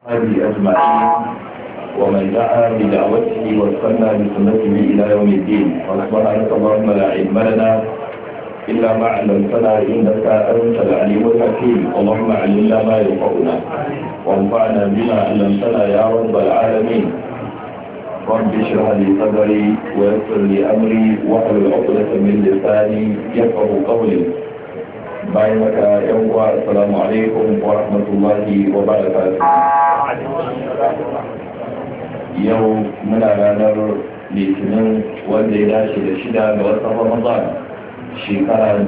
هذه أجمعين ومن دعا بدعوته واستنى بسنته إلى يوم الدين. وسبحانك اللهم لا علم لنا إلا ما علمتنا إنك أنت العليم الحكيم. اللهم علمنا ما ينفعنا وانفعنا بما علمتنا يا رب العالمين. رب اشرح لي صدري ويسر لي أمري واحلل عقدة من لساني يفقهوا قولي. bayan haka yan uwa assalamu alaikum wa rahmatullahi wa barakatuh. Yau muna ranar litinin wanda ya dace da 6 ga watan Ramadan shekara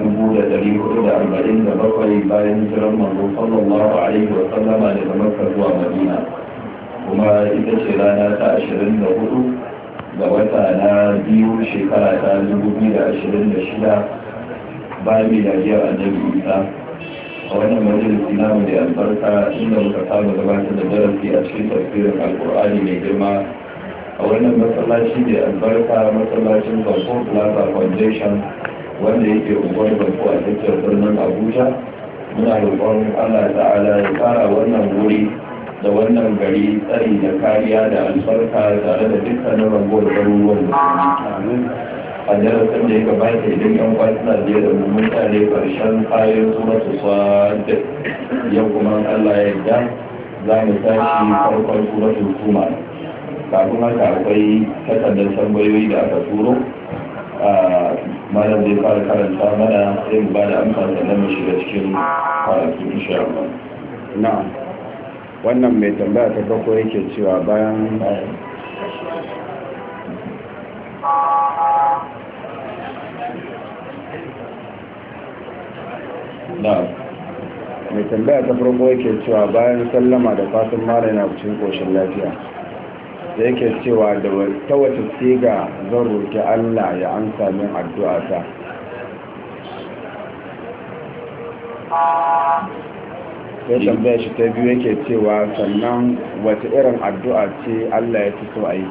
1447 bayan hijirar manzo sallallahu alaihi wa sallama daga Makka zuwa Madina, kuma ita ce rana ta 24 ga wata na biyu shekara ta 2026 bayan miladiyar annabi Isa. A wannan majalisi namu da albarka inda muka saba gabatar da darasi a cikin tafsirin alkur'ani mai girma a wannan masallaci da albarka, masallacin Banko Plaza Foundation wanda yake unguwar Banko a cikin birnin Abuja. Muna roƙon Allah ta'ala ya fara wannan wuri da wannan gari tsari da kariya da albarka tare da dukkanin rangowar garuruwan musulmi. A darasin da ya gabata idan yan kwasina biye da mutane karshen kayan suratu sa'ad, yau kuma Allah ya yarda za mu tashi farkon suratu Zuma. Kafin haka akwai takardar tambayoyi da aka turo, malam zai fara karanta mana sai mu ba da amsa sannan mu shiga cikin karatu insha Allah. Na'am, wannan mai tambaya ta farko yake cewa bayan mai tambaya ta farko yake cewa bayan sallama da fatan mara yana cikin koshin lafiya, da yake cewa da ta wata siga zan roƙi Allah ya amsa min addu'a ta. Sai tambaya shi ta biyu yake cewa sannan wata irin addu'a ce Allah ya fi so a yi.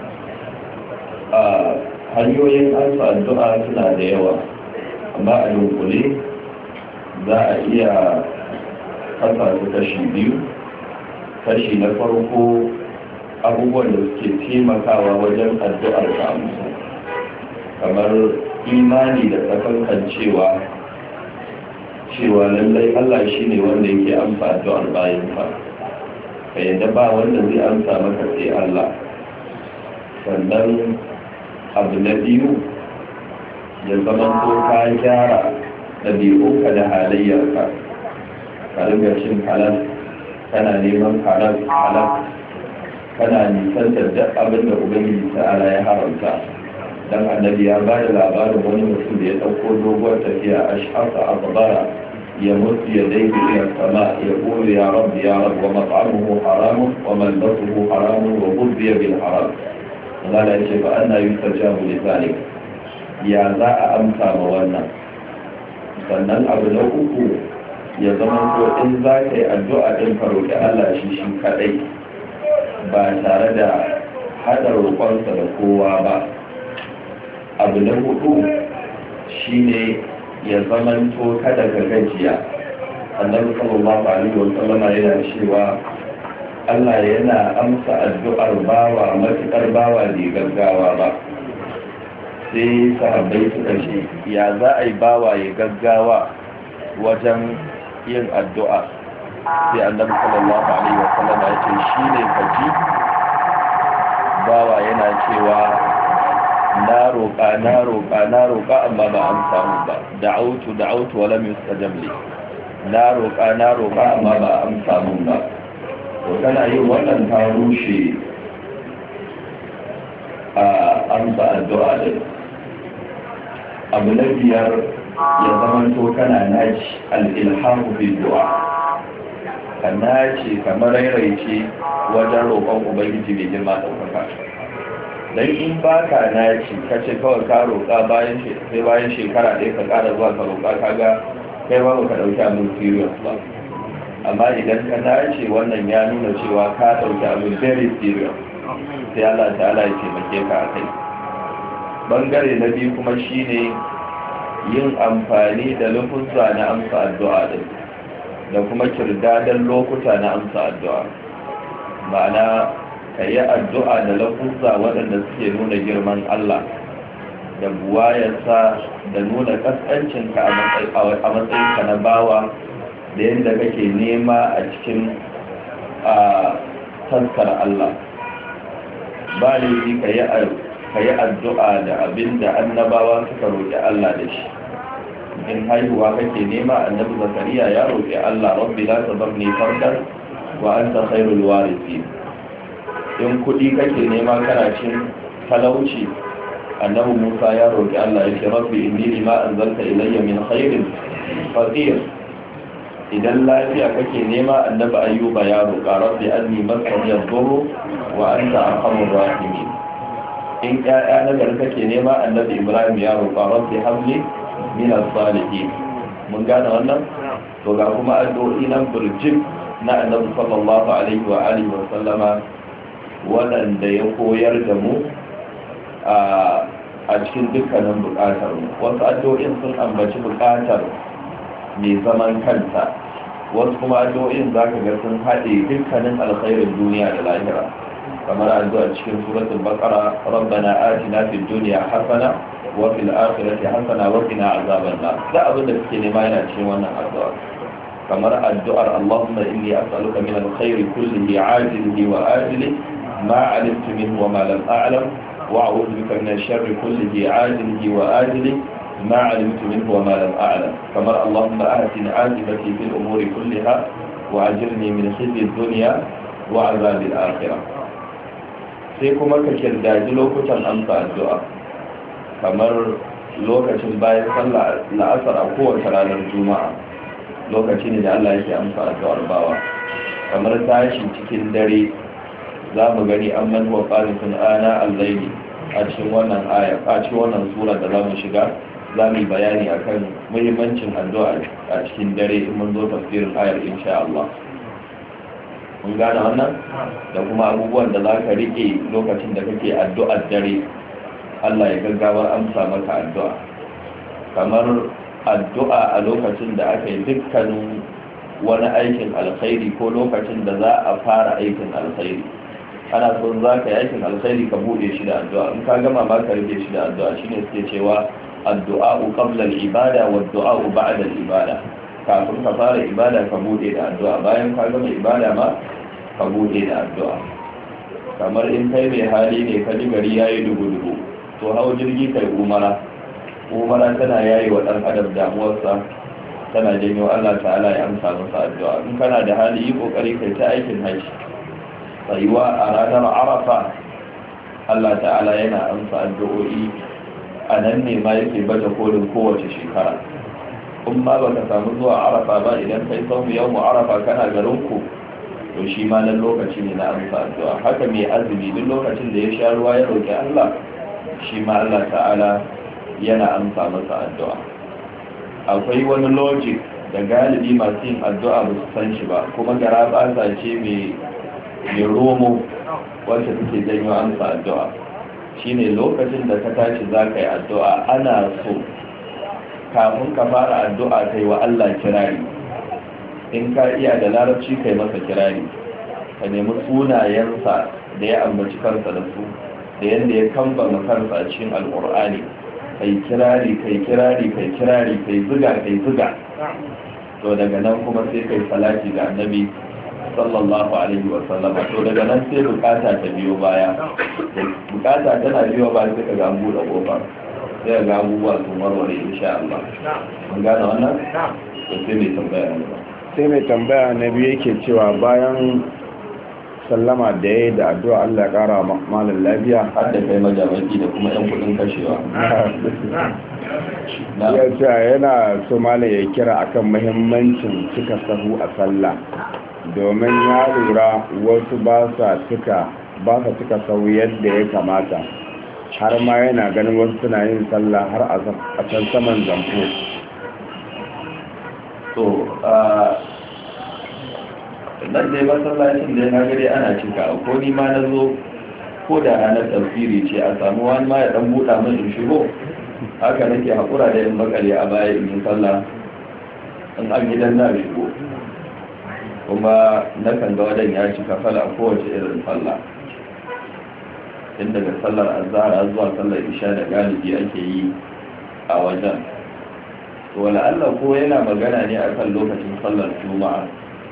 Hanyoyin amsa addu'a suna da yawa, amma a dunkule za a iya kasa su kashi biyu. Kashi na farko abubuwan da suke taimakawa wajen addu'ar ta amsa, kamar imani da tsakankancewa cewa lallai Allah shi ne wanda yake amsa addu'ar bayan ka yadda ba wanda zai amsa maka sai Allah. Sannan abu na biyu ya zama ko ka gyara ɗabi'unka da halayyarka, ka riga cin halal, kana neman halal, kana nisantar duk abin da Ubangiji ta'ala ya haramta. Dan annabi ya ba da labarin wani mutum da ya ɗauko doguwar tafiya a shafa a babara ya mutu ya daidai ila sama ya ƙuri ya rabbi ya rabbi wa mat'amuhu haramun wa malbasuhu haramun wa gudbiya bil haram. Allah ya ce fa anna yustajabu li zalik, ya za a amsa ma wannan. Sannan abu na uku ya zama ko in za ka yi addu'a ɗin ka roƙi Allah shi kaɗai ba tare da haɗa roƙonsa da kowa ba. Abu na hudu shi ne ya zama to kada ka gajiya. Annabi sallallahu alaihi wa sallama yana cewa Allah yana amsa addu'ar bawa matuƙar bawa bai gaggawa ba. Sai sahabbai suka ce ya za a yi bawa ya gaggawa wajen yin addu'a. Sai annabi sallallahu alaihi wa sallam ya ce shi ne kaji bawa yana cewa na roƙa amma ba an samu ba, da'autu wa lam yustajab li. Na roƙa amma ba an samu ba. To kana yin wannan ta rushe a amsa addu'a din. Abu na biyar ya zama to kana naci al'ilhamu fi du'a, ka naci kamar rairaice wajen roƙon Ubangiji mai girma ɗaukaka. Don in ba ka naci ka ce kawai ka roƙa sai bayan shekara ɗaya ka ƙara zuwa ka roƙa, kaga kai ba ka ɗauki abin serious ba. Amma idan ka naci wannan ya nuna cewa ka ɗauki abin very serious, sai Allah ta'ala ya taimake ka a kai. Bangare na biyu kuma shine yin amfani da lafuzza na amsa addu'a din da kuma kirdadan lokuta na amsa addu'a. ma'ana ka yi addu'a da lafuzza waɗanda suke nuna girman Allah da buwayarsa da nuna ƙasƙancinka a matsayinka na bawa da yadda kake nema a cikin taskar Allah. Ba laifi ka yi addu'a da abin da annabawa suka roƙi Allah da shi. In haihuwa kake nema, annabi Zakariya ya roƙi Allah, rabbi la tadharni fardan wa anta khairul warithin. In kuɗi kake nema kana cin talauci, annabi Musa ya roƙi Allah ya ce rabbi inni lima anzalta ilayya min khairin faqir. Idan lafiya kake nema, annabi Ayyuba ya roƙa rabbi anni massani ad-durru wa anta arhamur rahimin. In ƴaƴa na gari kake nema, annabi Ibrahim ya roƙa rabbi habli min as-salihin. Mun gane wannan? To ga kuma addu'o'i nan burjik na annabi sallallahu alaihi wa alihi wa sallama waɗanda ya koyar da mu a cikin dukkanin buƙatar mu. Wasu addu'o'in sun ambaci buƙatar mai zaman kanta, wasu kuma addu'o'in za ka ga sun haɗe dukkanin alkhairin duniya da lahira, kamar addu'a cikin suratul baqara rabbana atina fid dunya hasana wa fil akhirati hasana wa qina azaban nar. Da abin da kake nema yana cikin wannan addu'a. Kamar addu'ar Allahumma inni as'aluka min alkhairi kullihi ajilihi wa ajilihi ma 'alimtu minhu wa ma lam a'lam wa a'udhu bika min ash-sharri kullihi ajilihi wa ajilihi ما علمت منه وما لم أعلم. كما اللهم أهتنا عاقبتي في الأمور كلها وأجرني من خزي الدنيا وعذاب الآخرة. sai kuma ka kirdaji lokutan amsa addu'a, kamar lokacin bayan sallah la'asar a kowace ranar juma'a, lokaci ne da Allah yake amsa addu'ar bawa. Kamar tashi cikin dare, za mu gani an manuwa ƙarfin ana al-laili a cikin wannan aya, a cikin wannan sura da za mu shiga, za mu yi bayani akan muhimmancin addu'a a cikin dare in mun zo tafsirin ayar insha Allah. Mun gane wannan? Da kuma abubuwan da za ka riƙe lokacin da kake addu'ar dare, Allah ya gaggawar amsa maka addu'a. Kamar addu'a a lokacin da aka yi dukkanin wani aikin alkhairi ko lokacin da za a fara aikin alkhairi. Ana son za ka yi aikin alkhairi ka buɗe shi da addu'a, in ka gama ma ka rike shi da addu'a. Shine suke cewa addu'a'u qabla al-ibada wa addu'a'u ba'da al-ibada. Kafin ka fara ibada ka bude da addu'a, bayan ka gama ibada ma ka bude da addu'a. Kamar in kai mai hali ne ka ji gari yayi dugu-dugu, to hau jirgi kai umara tana yayi wa dan adam damuwarsa, tana janyo Allah ta'ala ya amsa masa addu'a. In kana da hali yi kokari kai ta aikin haji, tsayuwa a ranar Arafa, Allah ta'ala yana amsa addu'o'i. A nan ne ma yake baje kolin kowace shekara. In ma ba ka samu zuwa Arafa ba, idan kai sau yau mu Arafa kana garinku, to shi ma nan lokaci ne na amsa addu'a. Haka mai azumi duk lokacin da ya sha ruwa ya roƙi Allah, shi ma Allah ta'ala yana amsa masa addu'a. Akwai wani logic da galibi masu yin addu'a ba su san shi ba, kuma gara ɓasa ce mai romo wacce take janyo amsa addu'a. Shine lokacin da ka tashi za ka yi addu'a, ana so kafin ka fara addu'a kai wa Allah kirari. In ka iya da larabci kai masa kirari, ka nemi sunayensa da ya ambaci kansa da su, da yadda ya kambama kansa a cikin alƙur'ani. Kai kirari kai ziga. To daga nan kuma sai kai salati ga annabi sallallahu alaihi wa sallam. To daga nan sai bukata ta biyo baya. Bukata tana biyo baya sai ka ga an buɗe ƙofar, sai ga abubuwa sun warware insha Allah. Mun gane wannan? To sai mai tambaya ne. Sai mai tambaya na biyu yake cewa bayan sallama da ya yi da addu'a Allah ya ƙara malam lafiya, har da kai majamaki da kuma 'yan kudin kashewa. Ya ce yana so malam ya kira akan muhimmancin cika sahu a sallah, domin ya lura wasu ba sa cika sahu yadda ya kamata, har ma yana ganin wasu suna yin sallah har a can saman zamfo. To nan dai masallacin da na gari ana cika, ko ni ma na zo ko da ranar tafsiri ce a samu wani ma ya dan buɗa min in shigo, haka nake haƙura da yin bakale a baya in yi sallah in an gidan na shigo. kuma nakan ga wadan ya cika fala kowace irin sallah, tun daga sallar azhar zuwa sallar isha da galibi ake yi a wajen. wala Allah ko yana magana ne akan lokacin sallar juma'a,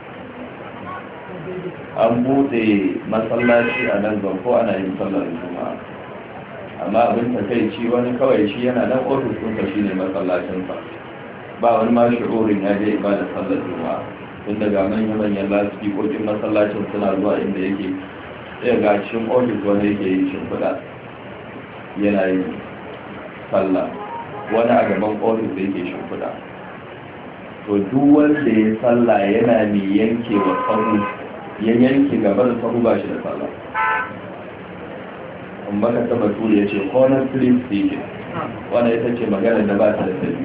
an bude masallaci a nan ko ana yin sallar juma'a, amma abin takaici wani kawai shi yana nan ofis ɗinsa shi ne masallacinsa, ba wani ma shi'urin ya je ibada sallar juma'a, tun daga manyan lasifikokin masallacin suna zuwa inda yake sai ga cikin ofis wanda yake yi shimfiɗa yana yin sallah, wani a gaban ofis da yake shimfiɗa. To duk wanda ya sallah yana mai yanke wa sahu, ya yanke gaba da sahu ba shi da sallah. amma ka taba turi ya ce corner flip station, wanda ita ce magana da ba ta da tabi.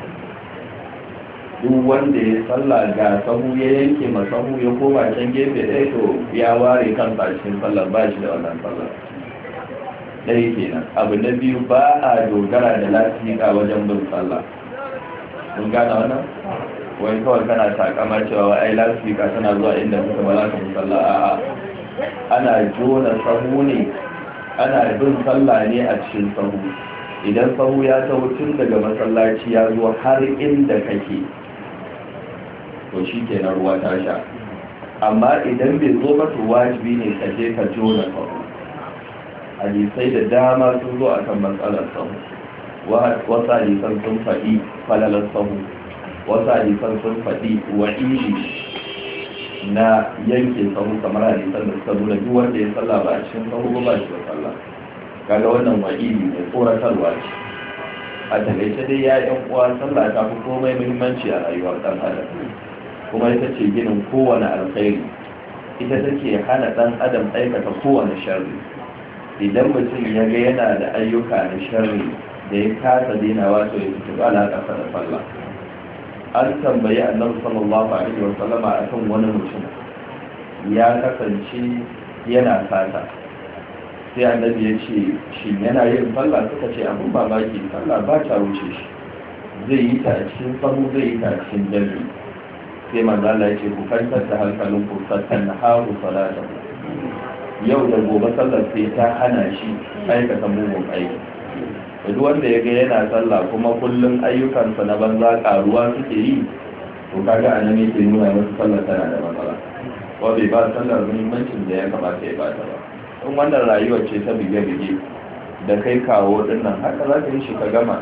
Duk wanda ya sallah ga sahu ya yanke ma sahu ya koma can gefe ɗaya, to ya ware kansa cikin sallar, ba shi da wannan sallar. ɗaya kenan. Abu na biyu, ba a dogara da lafiya wajen bin sallah. Mun gane wannan? Wai kawai kana takama cewa ai lafiya tana zuwa inda kuka ba za ka bi sallah. A'a, ana jona sahu ne, ana bin sallah ne a cikin sahu. Idan sahu ya taho tun daga masallaci ya zo har inda kake, to shi kenan ruwa ta sha. Amma idan bai zo ba, to wajibi ne ka je ka jona sahu. Hadisai da dama sun zo akan matsalar sahu. Wasu hadisan sun faɗi falalar sahu, wasu hadisan sun faɗi wa'idi na yanke sahu, kamar hadisan da suka nuna duk wanda ya sallah ba a cikin sahu ba shi da sallah. Kaga wannan wa'idi mai tsoratarwa ce. A takaice dai ya yan uwa, sallah ta fi komai muhimmanci a rayuwar ɗan adam, kuma ita ce ginin kowane alkhairi, ita take hana ɗan adam aikata kowane sharri. Idan mutum ya ga yana da ayyuka na sharri da ya kasa dainawa, to ya fito alaƙa da sallah. An tambayi annabi sallallahu alaihi wa sallama akan wani mutum ya kasance yana sata, sai annabi ya ce shi yana yin sallah, suka ce abin mamaki, sallah ba ta wuce shi, zai yi ta a cikin sahu, zai yi ta a cikin jami'i. sai manzo Allah ya ce ku kwantar da hankalin ku, sattan haru salata, yau da gobe sallar sai ta hana shi aikata mugun aiki. Duk wanda ya ga yana sallah kuma kullum ayyukansa na banza karuwa suke yi, to kaga anan yake nuna masa sallar tana da matsala, ko bai ba sallar muhimmancin da ya kamata ya bata ba. In wannan rayuwar ce ta bige-bige da kai kawo dinnan, haka za ka yi shi ka gama.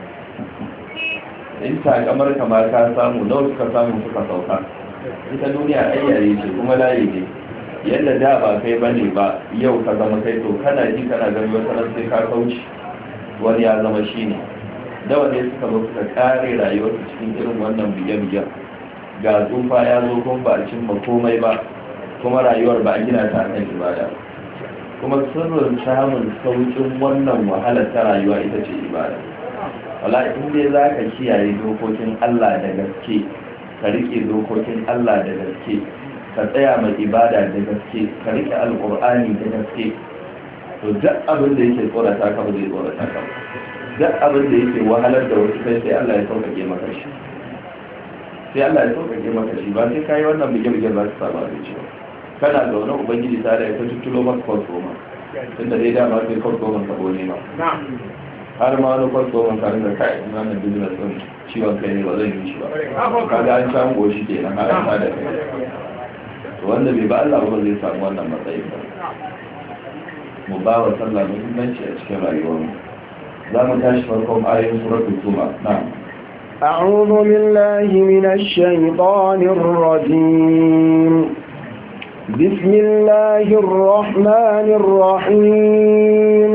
In ta kamar kama ka samu, nawa suka samu suka sauka. Ita duniya ayyare ce kuma layi ne, yadda da ba kai bane ba, yau ka zama kai, to kana ji kana gani wata nan sai ka kauce, wani ya zama shi ne. Da wanda suka zo suka kare rayuwarsu cikin irin wannan bige-bigen, ga tsufa ya zo kuma ba a cimma komai ba, kuma rayuwar ba a gina ta kan ibada. Kuma sirrin samun saukin wannan wahalar ta rayuwa ita ce ibada. Wala in dai za ka kiyaye dokokin Allah da gaske, ka rike dokokin Allah da gaske, ka tsaya mai ibada da gaske, ka rike alƙur'ani da gaske, to duk abin da yake tsorata ka ba zai tsorata ka. Duk abin da yake wahalar da wasu kai, sai Allah ya sauƙaƙe maka shi. Sai Allah ya sauƙaƙe maka shi, ba sai ka yi wannan bige-bige ba su saba da cewa kana da wani ubangiji ta da ya ta tuttulo maka kwasoma, tunda dai dama sai kwasoma ka bone ma. Har ma wani kwasoma ka rinka kai wannan business ɗin ciwon kai ne, ba zan yi shi ba. Kaga an samu goshi kenan, har an da kai. Wanda bai ba Allah ba zai samu wannan matsayin ba. Mu ba wa sallah muhimmanci a cikin rayuwarmu. Za mu tashi farkon ayoyin suratul Zumar. Na'am. أعوذ بالله من الشيطان الرجيم. بسم الله الرحمن الرحيم.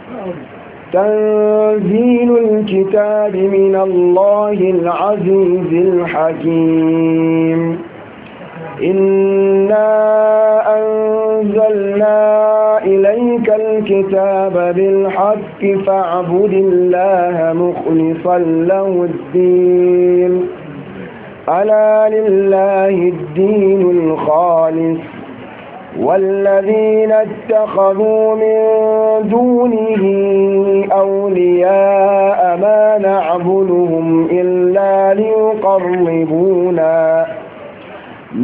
تنزيل الكتاب من الله العزيز الحكيم. إنا أنزلنا إليك الكتاب بالحق فاعبد الله مخلصا له الدين. ألا لله الدين الخالص، والذين اتخذوا من دونه أولياء ما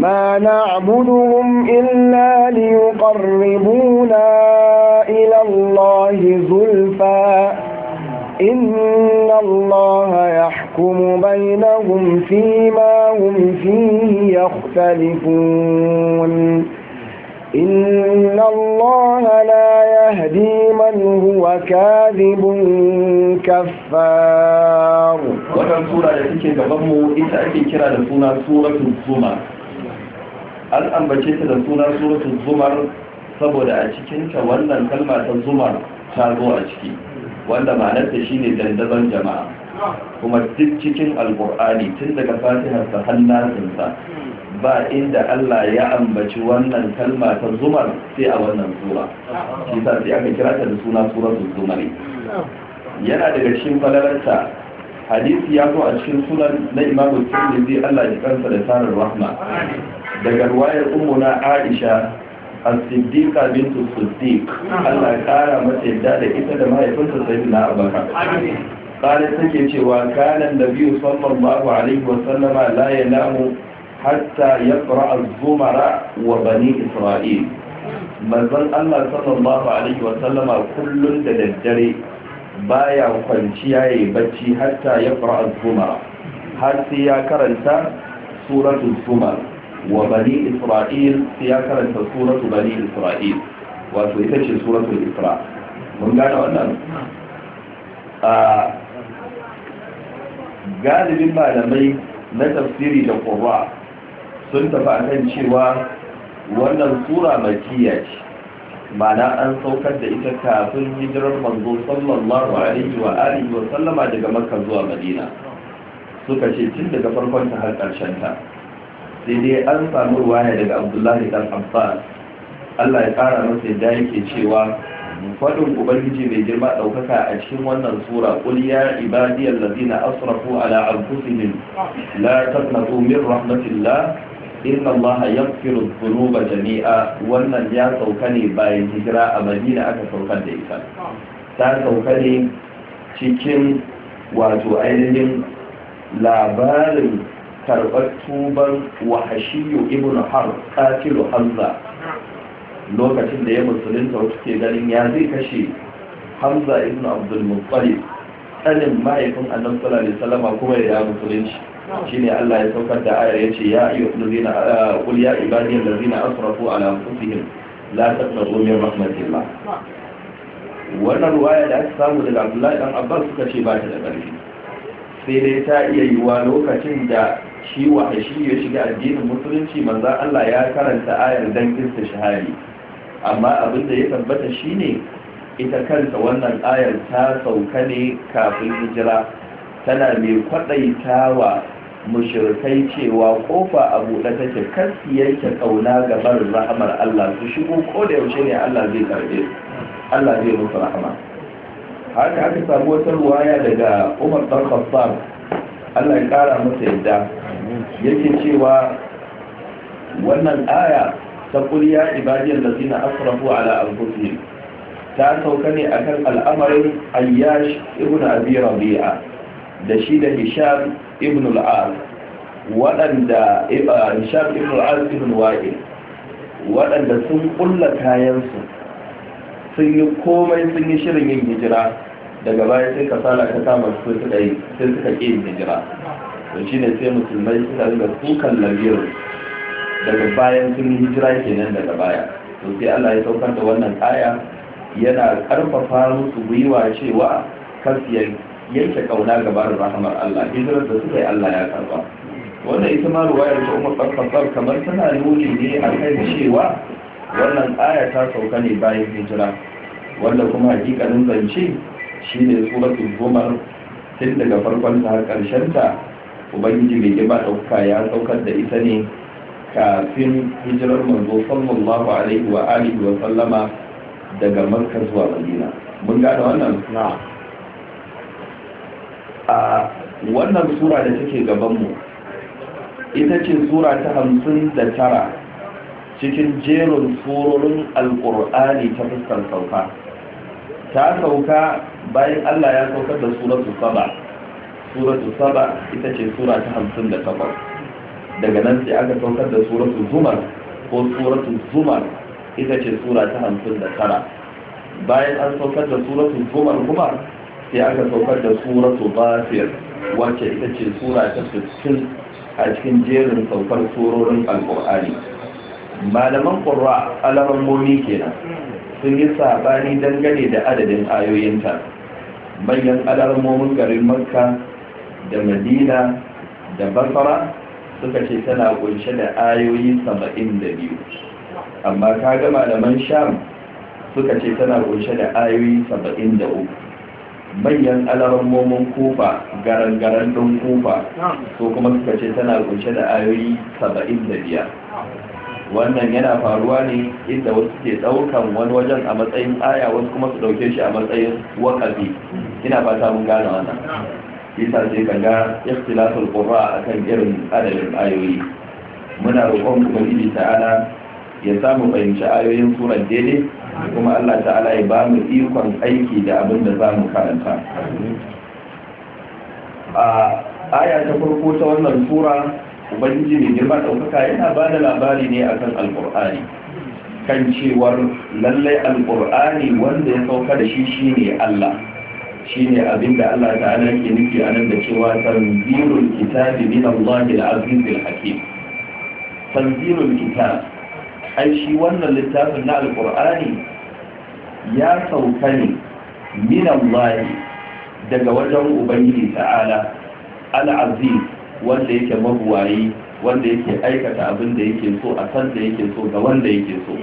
ما نعبدهم إلا ليقربونا إلى الله زلفى إن الله يحكم بينهم فيما هم فيه يختلفون إن الله لا يهدي من هو كاذب كفار. wannan sura da take gaban mu ita ake kira da suna suratul zumar. An ambace ta da suna suratul zumar saboda a cikin ta wannan kalma ta zumar ta zo a ciki, wanda ma'anarta shine dandazon jama'a, kuma duk cikin alqur'ani tun daga fatihar sa har nasinsa ba inda Allah ya ambaci wannan kalma ta zumar sai a wannan sura, shi sa sai aka kira ta da suna suratul zumar. Yana daga cikin falalarta hadisi ya zo a cikin sunan na Imam Tirmidhi, Allah ya kansa da tarar rahma, daga ruwayar ummuna Aisha as-Siddiqa bintu Siddiq, Allah ya kara mata yadda da ita da mahaifinta Sayyidina Abubakar. Kare take cewa kana Nabi sallallahu alaihi wa sallama la yanamu hatta yaqra az-zumara wa bani Isra'il. Manzon Allah sallallahu alaihi wa sallama kullun da daddare baya kwanciya yayi bacci hatta yaqra az-zumara, har sai ya karanta suratul zumar wa bani Isra'il, sai ya karanta suratu bani Isra'il, wato ita ce suratul Isra. Mun gane wannan? Galibin malamai na tafsiri da qurra sun tafi akan cewa wannan sura makkiya ce, ma'ana an saukar da ita kafin hijirar manzo sallallahu alaihi wa alihi wa sallama daga Makka zuwa Madina. Suka ce tun daga farkon ta har ƙarshen ta. Sai dai an samu ruwaya daga Abdullahi dan Abbas, Allah ya kara masa yadda yake cewa fadin ubangiji mai girma daukaka a cikin wannan sura, qul ya ibadiyal ladina asrafu ala anfusihim la taqnatu min rahmatillah inna allaha yaghfiru dhunuba jami'a. wannan ya sauka ne bayan hijira a Madina aka saukar da ita. Ta sauka ne cikin wato ainihin labarin karɓar tuban Wahashiyu ibn Harb qatilu Hamza, lokacin da ya musulunta wata ke ganin ya zai kashe Hamza ibn Abdul Muttalib, tsanin mahaifin Annabi sallallahu alaihi wasallam, kuma ya musulunci. shine Allah ya saukar da ayar yace ya ayyuhallazina qul ya ibadiyal ladzina asrafu ala anfusihim la taqnatu min rahmatillah. Wannan ruwaya da aka samu daga Abdullahi dan Abbas suka ce ba ta da ƙarfi, sai dai ta iya yiwuwa lokacin da shi Wahashi ya shiga addinin musulunci manzon Allah ya karanta ayar dan istishhari, amma abin da ya tabbata shine ita kanta wannan ayar ta sauka ne kafin hijira, tana mai kwadaitawa mushrikai cewa kofa a buɗe take, kar su yanke kauna ga barin rahamar Allah, su shigo ko da yaushe ne Allah zai karbe su, Allah zai musu rahama. Haka aka samu wata ruwaya daga Umar bin Khattab, Allah ya kara masa yadda, yake cewa wannan aya ta qul ya ibadiyal ladina asrafu ala anfusihim ta sauka ne akan al'amarin Ayyash ibn Abi Rabi'a da shi da Hisham ibn al-As, waɗanda Hisham ibn al-As ibn Wa'il, waɗanda sun kulla kayansu, sun yi komai, sun yi shirin yin hijira, daga baya sai kasala ta kama su suka ƙi yin hijira. To shi ne sai musulmai suka riga sukan lafiyar daga bayan sun yi hijira kenan daga baya. To sai Allah ya saukar da wannan aya yana karfafa musu gwiwa cewa kar su yanke kauna gabarin rahamar Allah, hijirar da suka yi Allah ya karba. Wannan ita ma ruwayar ta Umar bin Khattab kamar tana nuni ne a kan cewa wannan aya ta sauka ne bayan hijira, wanda kuma hakikalin zance shine suratul Zumar, tun daga farkon ta har karshen ta ubangiji mai girma dauka ya saukar da ita ne kafin hijirar manzo sallallahu alaihi wa alihi wa sallama daga Makka zuwa Madina. Mun gane wannan? A wannan sura da take gaban mu ita ce sura ta 59 cikin jerin surorin alkur'ani ta fuskar sauka. Ta sauka bayan Allah ya saukar da suratu saba ita ce sura ta 58. daga nan sai aka saukar da suratul zumar ko suratul zumar, ita ce sura ta 59. bayan an saukar da suratul zumar kuma sai aka saukar da suratul ghafir, wacce ita ce sura ta 60 a cikin jerin saukar surorin alqur'ani. malaman qurra alarammomi kenan sun yi sabani dangane da adadin ayoyinta. manyan alarammomin garin makka da madina da basra suka ce tana kunshe da ayoyi 72, amma kaga malaman sham suka ce tana kunshe da ayoyi 73. manyan alarammomin kufa garan-garan ɗin kufa so kuma suka ce tana kunshe da ayoyi 75. wannan yana faruwa ne inda wasu ke daukan wani wajen a matsayin aya, wasu kuma su dauke shi a matsayin wakafi. ina fata mun gane wannan. isa sai ka ga ikhtilaful qurra akan irin adadin ayoyi. muna roƙon ubangiji ta'ala ya samu fahimci ayoyin surar daidai, kuma Allah ta'ala ya ba mu ikon aiki da abin da za mu karanta. A aya ta farko ta wannan sura, ubangiji mai girma ɗaukaka yana ba da labari ne akan alƙur'ani, kan cewar lallai alƙur'ani wanda ya sauka da shi shine Allah, shine abinda Allah ta'ala ke nufi a nan da cewa tanzilul kitabi min Allah al-azizil hakim. tanzilul kitab, ai shi wannan littafin na alƙur'ani ya sauka ne min Allah, daga wajen ubangiji ta'ala al-aziz, wanda yake mabuwayi, wanda yake aikata abin da yake so a san da yake so ga wanda yake so,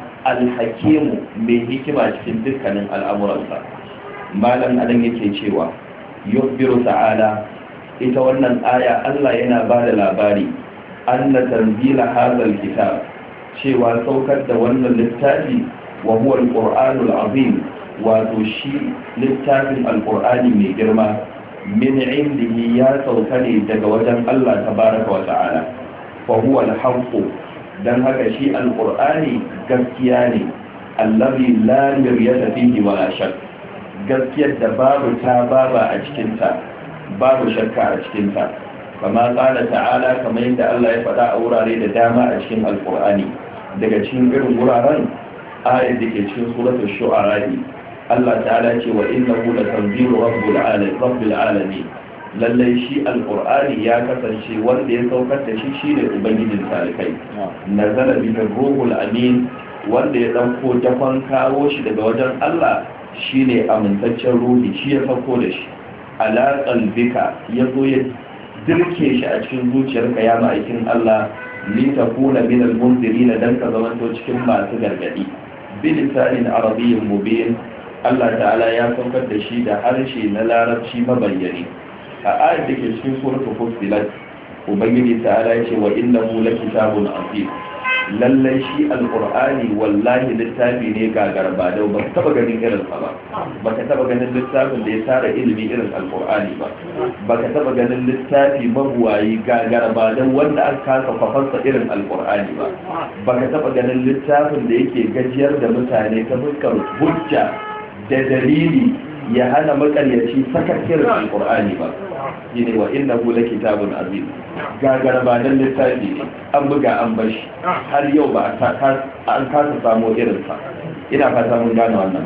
alhakimu mai hikima cikin dukkanin al'amuransa. malam adan yake cewa yubbiru ta'ala, ita wannan aya Allah yana ba da labari anna tanzila hadhal kitab, cewa saukar da wannan littafi wa huwa al-qur'anul azim, wato shi littafin al-qur'ani mai girma, min indihi ya sauka ne daga wajen Allah tabaraka wa ta'ala, fa huwa al-haqq, dan haka shi al-qur'ani gaskiya ne, allazi la miryata fihi wa la shakk, gaskiyar da babu ta baba a cikin ta, babu shakka a cikin ta. kama qala ta'ala, kamar yadda Allah ya faɗa a wurare da dama a cikin al-qur'ani. daga cikin irin wuraren ayat da ke cikin suratul shu'ara, Allah ta'ala ce wa innahu latanzilu rabbil alamin, lallai shi alqur'ani ya kasance wanda ya saukar da shi shine ubangijin talikai. nazala bihi ruhul amin, wanda ya dauko dakon kawo shi daga wajen Allah shine amintaccen ruhi, shi ya sauko da shi ala qalbika, yazo ya dirke shi a cikin zuciyarka ya ma'aikin Allah, li takuna min al-munzirin, dan ka zamanto cikin masu gargadi, bilisanin arabiyyin mubin. Allah ta'ala ya saukar da shi da harshe na larabci mabayyane. a ayat da ke cikin suratul fussilat, ubangiji ta'ala ya ce wa innahu lakitabun azim, lallai shi alqur'ani wallahi littafi ne gagarba da ba ka taba ganin irin sa ba ka taba ganin littafin da ya tara ilimi irin alqur'ani ba ka taba ganin littafi mabuwayi gagarba da wanda aka kasa kwafansa irin alqur'ani ba ka taba ganin littafin da yake gajiyar da mutane ta fuskar hujja da dalili ya hana makaryaci sakakkiyar alqur'ani ba. shine wa innahu lakitabun azim, gagarbanin littafi ne, an buga an bashi har yau ba an kasa samu irinsa. ina fata mun gane wannan.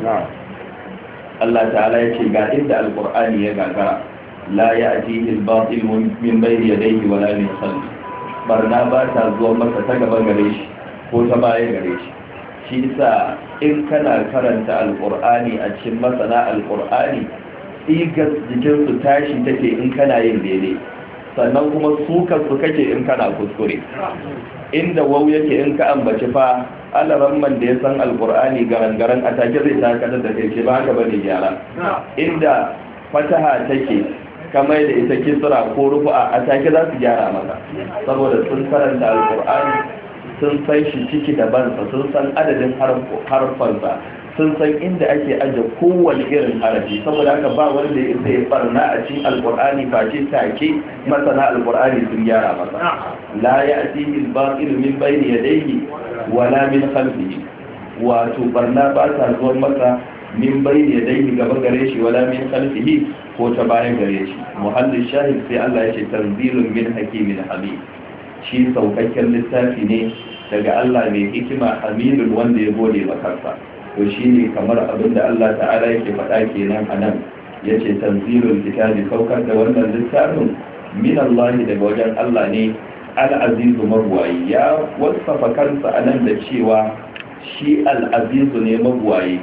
Allah ta'ala ya ce ga inda alqur'ani ya gagara, la ya'tihi al-batil min bayni yadayhi wa la min khalfihi, barna ba ta zuwa masa ta gaba gare shi ko ta baya gare shi. shi yasa in kana karanta alqur'ani a cikin masana alqur'ani, tsigar jikinsu tashi take in kana yin daidai, sannan kuma sukar su kake in kana kuskure. inda wau yake in ka ambaci fa alaramman da ya san alqur'ani garan a take zai takatar da kai ba haka bane gyara. inda fataha take kamar da ita kisra ko rufa a take za su gyara maka, saboda sun karanta alqur'ani, sun san shi ciki da bansa, sun san adadin harfansa, sun san inda ake aje kowane irin harafi. saboda haka ba wanda ya isa ya barna a cikin alqur'ani face take masana alqur'ani sun gyara masa. la ya'tihi al-batil min bayni yadayhi wala min khalfihi, wato barna ba ta zuwa masa min bayni yadayhi gaba gare shi wala min khalfihi ko ta bayan gare shi. muhallin shahid sai Allah ya ce tanzilun min hakimin hamid, shi saukakken littafi ne daga Allah mai hikima hamidun wanda ya gode makarsa. To shi ne kamar abin da Allah ta'ala yake faɗa kenan a nan, ya ce tanzilul kitabi, saukar da wannan littafin min Allah daga wajen Allah ne al-azizu mabuwayi. Ya wasafa kansa a nan da cewa shi al-azizu ne mabuwayi,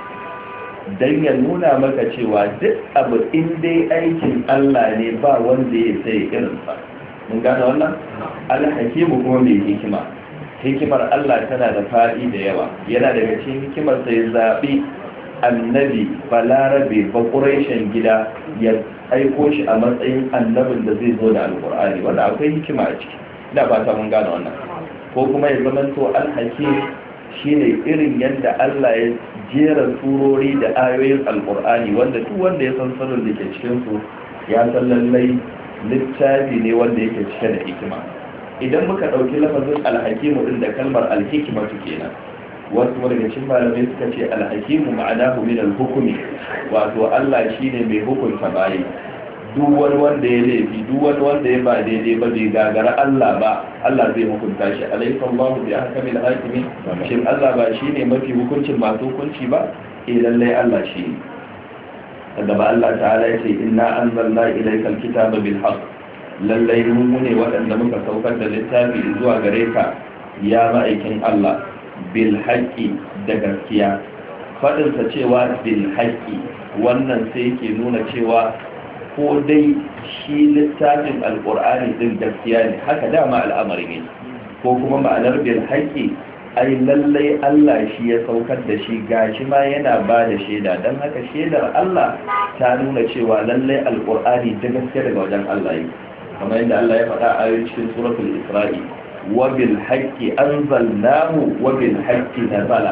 dan ya nuna maka cewa duk abu in dai aikin Allah ne ba wanda ya sai irinsa. Mun gane wannan? Al-hakimu kuma mai hikima. Hikimar Allah tana da faɗi da yawa. Yana daga cikin hikimar sai zaɓi annabi balarabe ba ƙuraishen gida ya aiko shi a matsayin annabin da zai zo da alƙur'ani, wanda akwai hikima a ciki. Da ba ta mun gane wannan. Ko kuma ya zamanto al-hakim shine irin yadda Allah ya jera surori da ayoyin alƙur'ani, wanda duk wanda ya san sanin da ke cikin su ya san lallai littafi ne wanda yake cike da hikima. Idan muka ɗauki lafazin alhakimu ɗin da kalmar alhikimatu kenan, wasu daga cikin malamai suka ce alhakimu ma'anahu min alhukumi, wato Allah shine mai hukunta bayi. Duk wani wanda ya laifi, duk wani wanda ya ba daidai ba, bai gagara Allah ba, Allah zai hukunta shi. Alaysa Allahu bi ahkamil hakimin? Shin Allah ba shine mafi hukuncin masu hukunci ba? Lallai Allah shi ne. Daga ba Allah ta'ala ya ce inna anzalna ilaykal kitaba bil haqq, lallai mu ne waɗanda muka saukar da littafi zuwa gare ka ya ma'aikin Allah bil haqqi da gaskiya. Faɗinsa cewa bil haqqi wannan sai yake nuna cewa ko dai shi littafin alƙur'ani din gaskiya ne, haka dama al'amari ne, ko kuma ma'anar bil haqqi ai lallai Allah shi ya saukar da shi, gashi ma yana ba da shaida, don haka shaidar Allah ta nuna cewa lallai alƙur'ani da gaskiya daga wajen Allah yi, kamar yadda Allah ya faɗa a cikin suratul Isra'i, wa bil haqqi anzalnahu wa bil haqqi nazala.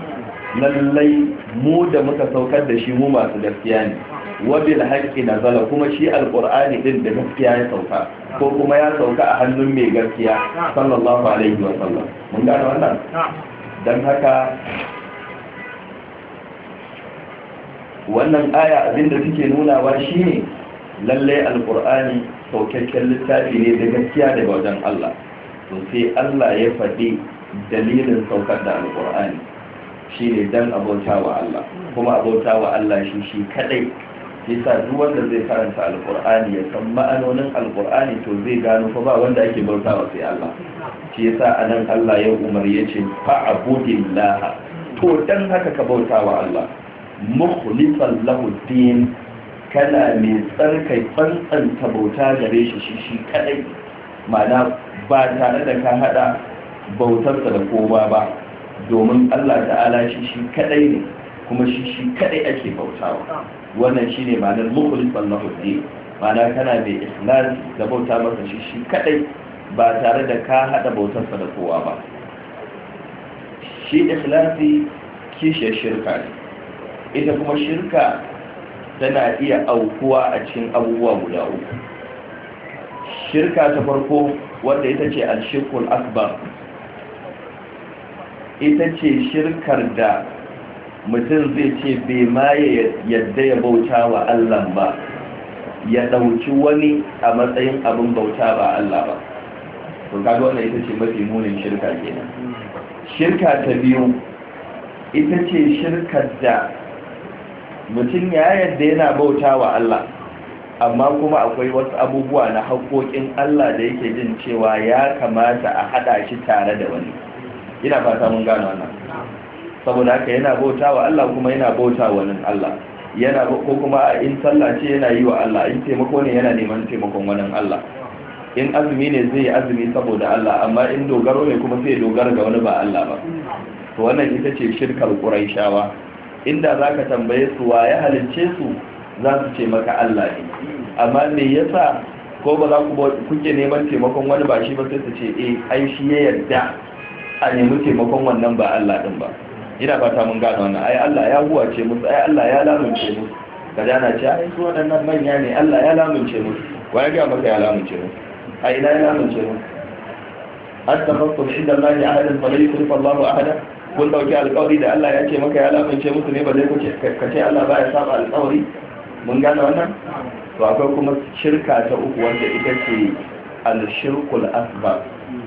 Lallai mu da muka saukar da shi mu masu gaskiya ne, wa bil haqqi nazala, kuma shi alqur'ani din da gaskiya ya sauka, ko kuma ya sauka a hannun mai gaskiya sallallahu alaihi wa sallam. Mun gane wannan? Dan haka wannan aya abinda take nunawa shine lallai alqur'ani saukakken littafi ne da gaskiya daga wajen Allah. To sai Allah ya faɗi dalilin saukar da alƙur'ani shi ne don abauta wa Allah, kuma abauta wa Allah shi kadai. Yasa duk wanda zai karanta alƙur'ani ya san ma'anonin alƙur'ani, to zai gano fa ba wanda ake bautawa sai Allah. Shi yasa anan Allah ya umar ya ce fa'budillah, to dan haka ka bauta wa Allah mukhlisan lahu din, kana mai tsarkai tsantsanta bauta gare shi kadai, ma'ana ba tare da ka hada bautarsa da kowa ba, domin Allah ta'ala shi kadai ne, kuma shi kadai ake bautawa. Wannan shine ma'anar mukhlisan lahu din, ma'ana kana mai ikhlas da bauta masa shi kadai ba tare da ka hada bautarsa da kowa ba. Shi ikhlasi kishiyar shirka ne, ita kuma shirka tana iya aukuwa a cikin abubuwa guda uku. Shirka ta farko wanda ita ce al-shirkul akbar, ita ce shirkar da mutum zai ce bai ma yadda ya bauta wa Allah ba, ya dauki wani a matsayin abin bauta ba Allah ba. To kaga wannan ita ce mafi munin shirka kenan. Shirka ta biyu ita ce shirkar da mutum ya yadda yana bauta wa Allah, amma kuma akwai wasu abubuwa na haƙoƙin Allah da yake jin cewa ya kamata a haɗa shi tare da wani. Ina fata mun gano wannan. Saboda haka yana bauta wa Allah kuma yana bauta wa wani Allah. Yana ko kuma in sallah ce yana yi wa Allah, in taimako ne yana neman taimakon wani Allah. In azumi ne zai yi azumi saboda Allah, amma in dogaro ne kuma sai dogara ga wani ba Allah ba. To wannan ita ce shirkar Quraishawa. Inda za ka tambaye su wa ya halicce su, za su ce maka Allah ne, amma me yasa ko ba za kuke neman taimakon wani ba shi ba, sai su ce ai shi ya yarda a nemi taimakon wannan ba Allah din ba. Ina fata mun gano wannan. Ai Allah ya huwace musu, ai Allah ya lamunce musu. Kaza na ce ai su waɗannan manya ne, Allah ya lamunce musu. Wa ya ga maka ya lamunce musu? Ai ina ya lamunce musu? At-tafakkur inda Allah ya ahadin fa la yukhlifu Allahu ahada. Kun dauki alƙawari da Allah ya ce maka ya lamunce musu ne, ba zai ka ce Allah ba ya saba alƙawari. Mun gane wannan? To akwai kuma shirka ta uku wanda ita ce al-shirkul asghar,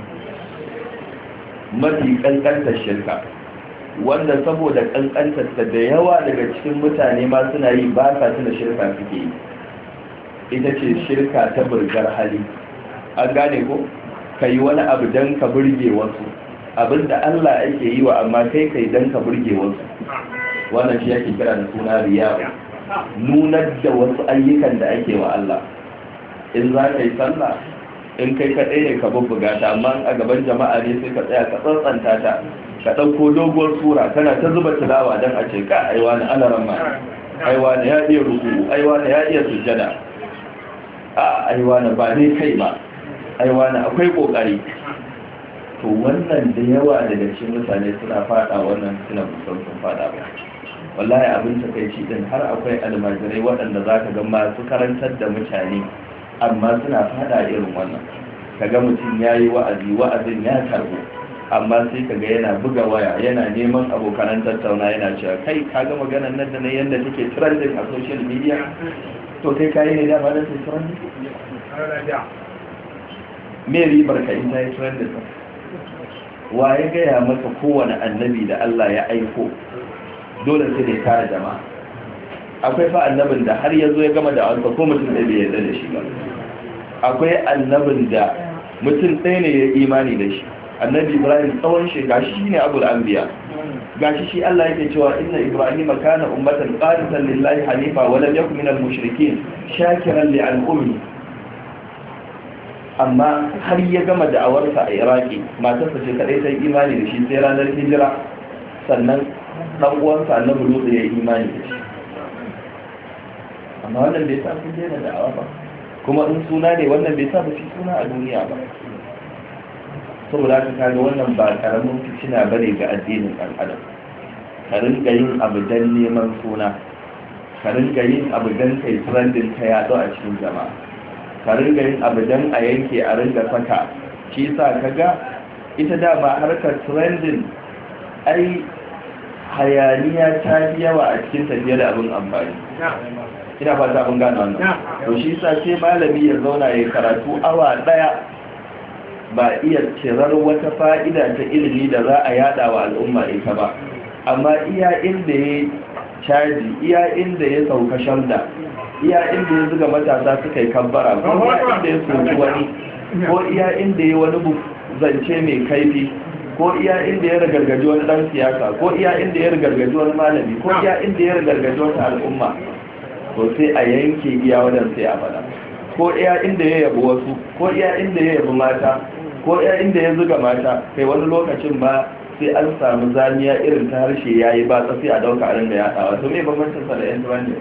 mafi kankantar shirka, wanda saboda kankantarta da yawa daga cikin mutane ma suna yi ba sa tuna shirka suke yi, ita ce shirka ta burgar hali. An gane ko? ka yi wani abu don ka burge wasu, abinda Allah ake yi wa amma kai don ka burge wasu, wannan shi yake kira da suna riya, nunar da wasu ayyukan da ake wa Allah. In za ka yi sallah, in kai kaɗai ne ka bubbuga ta, amma a gaban jama'a ne sai ka tsaya ka tsantsanta ta, ka ɗauko doguwar sura kana ta zuba tilawa don a ce ka aiwa na alaran ma, aiwa na ya iya ruku, aiwa na ya iya sujjada, a aiwa na ba dai kai ba, aiwa na akwai ƙoƙari. To wannan da yawa daga cikin mutane suna fada wannan suna musamman sun fada ba. Wallahi abin takaici din har akwai almajirai waɗanda za ka ga masu karantar da mutane amma suna fada irin wannan. Kaga mutum ya yi wa'azin ya karbo, amma sai kaga yana buga waya yana neman abokanan tattauna yana cewa kai kaga maganar nan da na yanda take trending a social media, to kai kayi ne dama da take trending? Me ribar ka in ta yi trending? Wa ya gaya maka kowane annabi da Allah ya aiko dole sai da tare jama'a? Akwai fa annabin da har yazo ya gama da alfa ko mutum da bai yarda da shi ba. Akwai annabin da mutum ɗaya ne ya imani da shi. Annabi Ibrahim tsawon shi gashi shine abul anbiya, gashi shi Allah yake cewa inna Ibrahima kana ummatan qanitan lillahi hanifa wa lam yakun minal mushrikeen shakiran li an'umi. Amma har ya gama da'awarsa a Iraki, matarsa ce kadai ta yi imani da shi sai ranar hijira, sannan dan uwansa Annabi Lut ya yi imani da shi. Amma wannan bai sa sun daina da'awa ba, kuma in suna ne wannan bai sa ba shi suna a duniya ba. Saboda haka kaga wannan ba karamin fitina bane ga addinin ɗan adam. Ka rinka yin abu dan neman suna, ka rinka yin abu dan kai trending ta yaɗo a cikin jama'a, ka rinka yin abu dan a yanke a rinka saka. Shi yasa kaga ita dama harkar trending ai hayaniya ta fi yawa a cikin tafiya da abin amfani. Ina fata abin gane wannan. To shi yasa sai malami ya zauna ya karatu awa daya ba iya cirar wata fa'ida ta ilimi da za a yada wa al'umma ita ba, amma iya inda ya caji, iya inda ya sauka shamda, iya inda ya zuga matasa suka yi kabbara, ko iya inda ya soki wani, ko iya inda ya wani zance mai kaifi, ko iya inda ya ragargaji wani dan siyasa, ko iya inda ya ragargaji wani malami, ko iya inda ya ragargaji wata al'umma, to sai a yanke iya wadan sai a fada. Ko iya inda ya yabi wasu, ko iya inda ya yabi mata, ko iya inda ya zuga mata, kai wani lokacin ba sai an samu zaniya irin ta harshe yayi ba sai a dauka a rinda yaɗawa. To me bambancin sa da yan trending?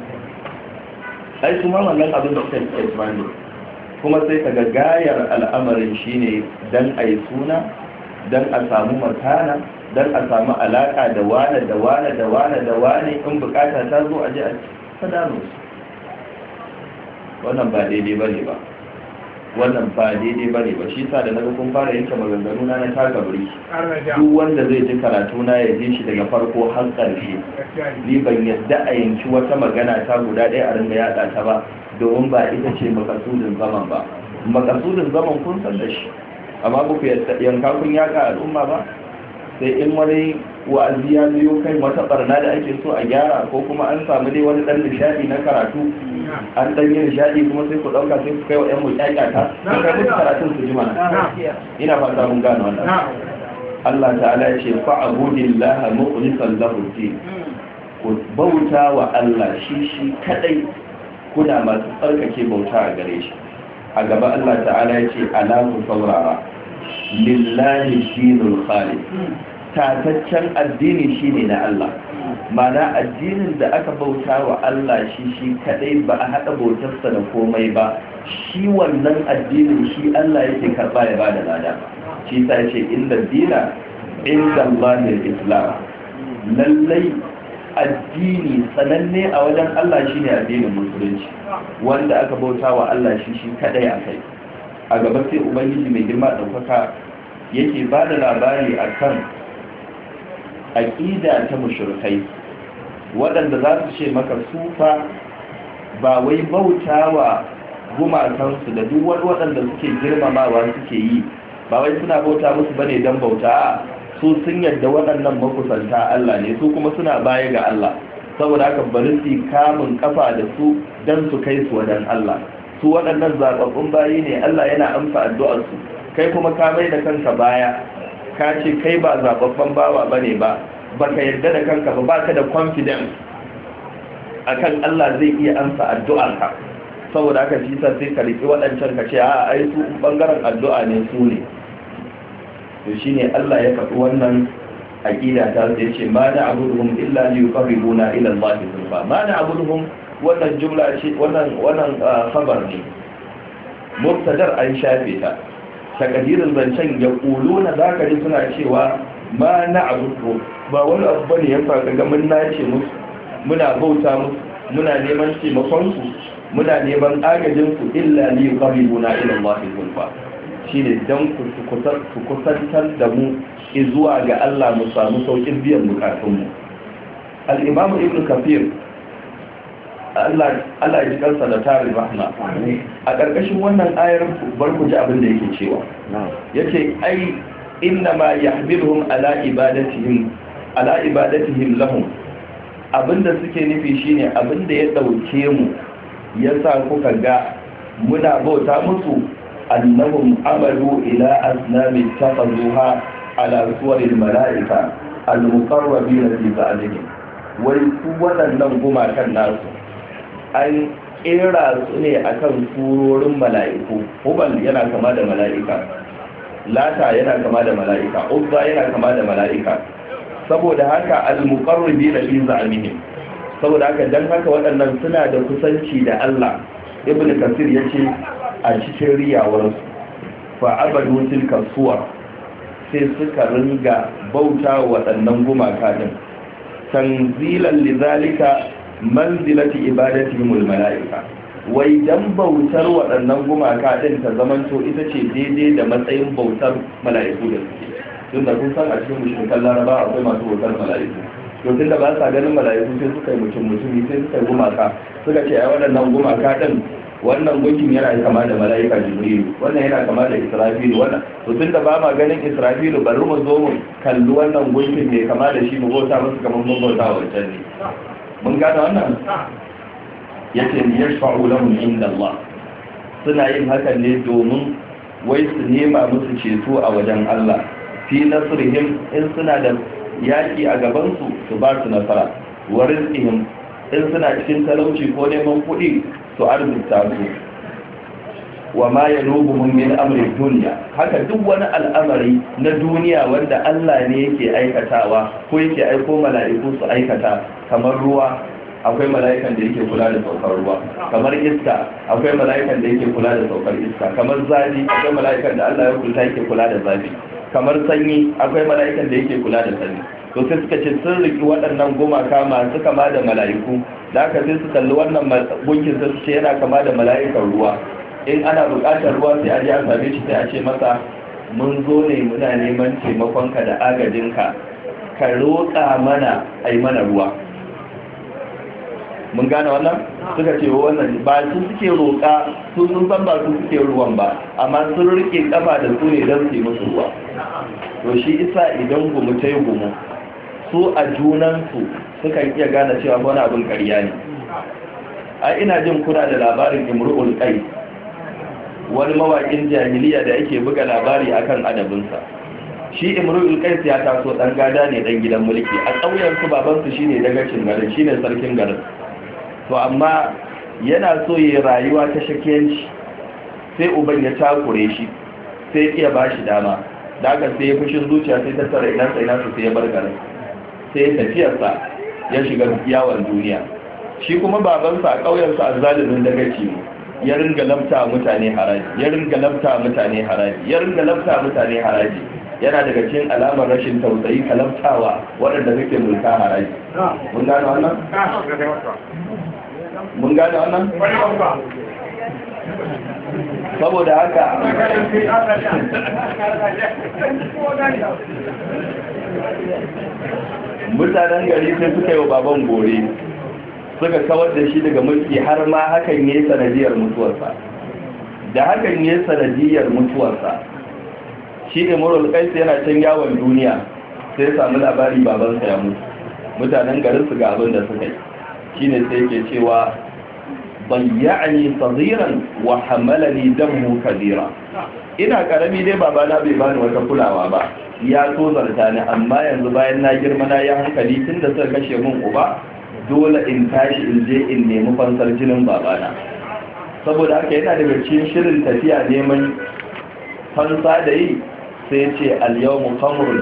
Ai su ma wannan abin da suka yi trending, kuma sai ka ga gayar al'amarin shine dan a yi suna, dan a samu makana, dan a samu alaka da wane da wane da wane da wane, in bukata ta zo a ji a sadano su. Wannan ba daidai bane ba, wannan ba daidai bane ba. Shi sa da naga kun fara yanke maganganu na taka buri, duk wanda zai ji karatu na ya ji shi daga farko har ƙarshe. Ni ban yadda a yanki wata magana ta guda ɗaya a ringa yaɗa ta ba, domin ba ita ce makasudin zaman ba. Makasudin zaman kun san da shi, amma ba ku yanka kun yaƙa al'umma ba, sai in wani wa'azi ya biyo kai wata barna da ake so a gyara, ko kuma an samu dai wani ɗan nishaɗi na karatu, an ɗan yin nishaɗi kuma sai ku ɗauka sai ku kai wa ‘yan mu ƙyaƙyata, sun kai musu karatun su ji mana. Ina fata mun gano wannan. Allah ta'ala ya ce fa'abudillaha mukhlishan lahu din, ku bauta wa Allah shi kadai, kuna masu tsarkake bauta a gare shi. A gaba Allah ta'ala ya ce ala ku saurara, lillahi dinul khalis, tataccen addini shine na Allah. Mana addinin da aka bauta wa Allah shi kadai, ba a haɗa bautarsa da komai ba, shi wannan addinin shi Allah yake karɓa ya bada lada. Shi ta ce inda dina inda Allahil Islam, lallai addini sananne a wajen Allah shine addinin musulunci, wanda aka bauta wa Allah shi kadai a kai. A gaba sai Ubangiji mai girma ɗaukaka yake bada labari akan aƙida ta mushrikai, waɗanda za su ce maka sufa ba wai bautawa gumakansu da duk wani waɗanda suke girmamawa suke yi ba wai suna bauta musu bane don bauta, su sun yadda waɗannan makusanta Allah ne, su kuma suna baya ga Allah, saboda haka bari su kamun kafa da su don su kai su wajen Allah. Su waɗannan zaɓaɓɓun bayi ne, Allah yana amsa addu'arsu, kai kuma ka mai da kanka baya, ka ce kai ba zaɓaɓɓen bawa bane ba, baka yarda da kanka ba, baka da confidence akan Allah zai iya amsa addu'arka, saboda haka shi sai ka riki waɗancan ka ce a ai su bangaren addu'a ne su ne. To shine Allah ya faɗi wannan aqida ta sai ce ma na'buduhum illa liyuqarribuna ila Allah zulfa. Ma na'buduhum wannan jumla ce, wannan khabar ne mubtadar an shafe ta, takadirin zancen ya kuluna zaka ji suna cewa ma na'budu ba wani abu bane ya faɗa ga mun nace musu, muna bauta musu, muna neman taimakon su, muna neman agajin su illa liyuqarribuna ila Allah zulfa, shine dan ku kusantar da mu zuwa ga Allah mu samu saukin biyan bukatun mu. Al-Imam Ibn Kathir Allah ya ji kansa da tarin rahma, a ƙarƙashin wannan ayar bar ku ji abin da yake cewa, yace ai inna ma yahmiluhum ala ibadatihim lahum, abinda suke nufi shine abinda ya dauke mu yasa kuka ga muna bauta musu, annahum amalu ila asnami tafazuha ala suwaril mala'ika al-muqarrabin fi zalihim, wai su waɗannan gumakan nasu an kera su ne akan surorin mala'iku. Hubal yana kama da mala'ika, Lata yana kama da mala'ika, Uzza yana kama da mala'ika, saboda haka al-muqarrabin fi zalihim, saboda haka dan haka waɗannan suna da kusanci da Allah. Ibn Kathir yace a cikin riyawarsu fa abadu tilka suwar, sai suka ringa bauta waɗannan gumaka din, tanzilan lidhalika manzilati ibadatihimul mala'ika, wai dan bautar waɗannan gumaka din ta zamanto ita ce daidai da matsayin bautar mala'iku da suke. Tun da kun san a cikin mushrikan Laraba akwai masu bautar mala'iku, to tunda ba sa ganin mala'iku sai suka yi mutumi sai suka yi gumaka, suka ce ai waɗannan gumaka din, wannan gunkin yana kama da mala'ika Jibrilu, wannan yana kama da Israfilu, wannan to tunda ba ma ganin Israfilu bari mu zo mu kalli wannan gunkin mai kama da shi mu bauta musu kamar mun bauta wa wancan ne. Mun gane wannan? Yace ni yashfa'u lahum inda Allah, suna yin hakan ne domin wai su nema musu ceto a wajen Allah, fi nasrihim, in suna da yaki a gaban su ba su nasara, wa rizqihim, in suna cikin talauci ko neman kuɗi su arzuta su, wa ma yanubuhum min amri dunya, haka duk wani al'amari na duniya wanda Allah ne yake aikatawa ko yake aiko mala'iku su aikata, kamar ruwa akwai mala'ikan da yake kula da saukar ruwa, kamar iska akwai mala'ikan da yake kula da saukar iska, kamar zafi akwai mala'ikan da Allah ya kulta yake kula da zafi, kamar sanyi akwai mala'ikan da yake kula da sanyi. To sai suka ce sun riki waɗannan gumaka masu kama da mala'iku, da aka sai su kalli wannan gunkin sai su ce yana kama da mala'ikan ruwa, in ana buƙatar ruwa sai a je a same shi sai a ce masa mun zo ne muna neman taimakonka da agajinka, ka roƙa mana a yi mana ruwa. Mun gane wannan? Suka ce wannan ba su suke roƙa, su sun san ba su suke ruwan ba, amma sun rike kafa da su ne don su yi musu ruwa. To shi isa idan gumu ta yi gumu, su a junansu sukan iya gane cewa wani abin ƙarya ne. A ina jin kuna da labarin Imru'ul Qais, wani mawaƙin jahiliya da yake buga labari akan adabinsa. Shi Imru'ul Qais ya taso ɗan gada ne, ɗan gidan mulki, a ƙauyensu babansu shine dagacin garin, shine sarkin garin. To amma yana so yi rayuwa ta shakiyanci, sai uban ya takure shi, sai ya ba shi dama, da aka sai ya fushin zuciya sai tattara inansa sai ya bar garin, sai ya tafiyarsa ya shiga yawon duniya. Shi kuma babansa a ƙauyensu a zalimin dagaci ne, ya ringa lafta mutane haraji, ya ringa lafta mutane haraji, ya ringa lafta mutane haraji. Yana daga cikin alamar rashin tausayi ka laftawa waɗanda kake mulka haraji. Mun gane wannan? Mun gane wannan? Saboda haka mutanen gari sai suka yi wa baban gore, suka kawar da shi daga mulki, har ma hakan yi sanadiyar mutuwarsa. da hakan ya sanadiyar mutuwarsa. Shi Imrul Qais yana can yawon duniya sai ya samu labari babansa ya mutu, mutanen garin su ga abin da suka yi, shine sai yake cewa bayyani saziran wa hamalani damu kabira. Ina karami dai babana bai bani wata kulawa ba, ya so zarta ni, amma yanzu bayan na girma na ya hankali tun da suka kashe mun uba, dole in tashi in je in nemi fansar jinin babana. Saboda haka yana daga cikin shirin tafiya neman fansa da yi, sai ce al-yawmu khamrun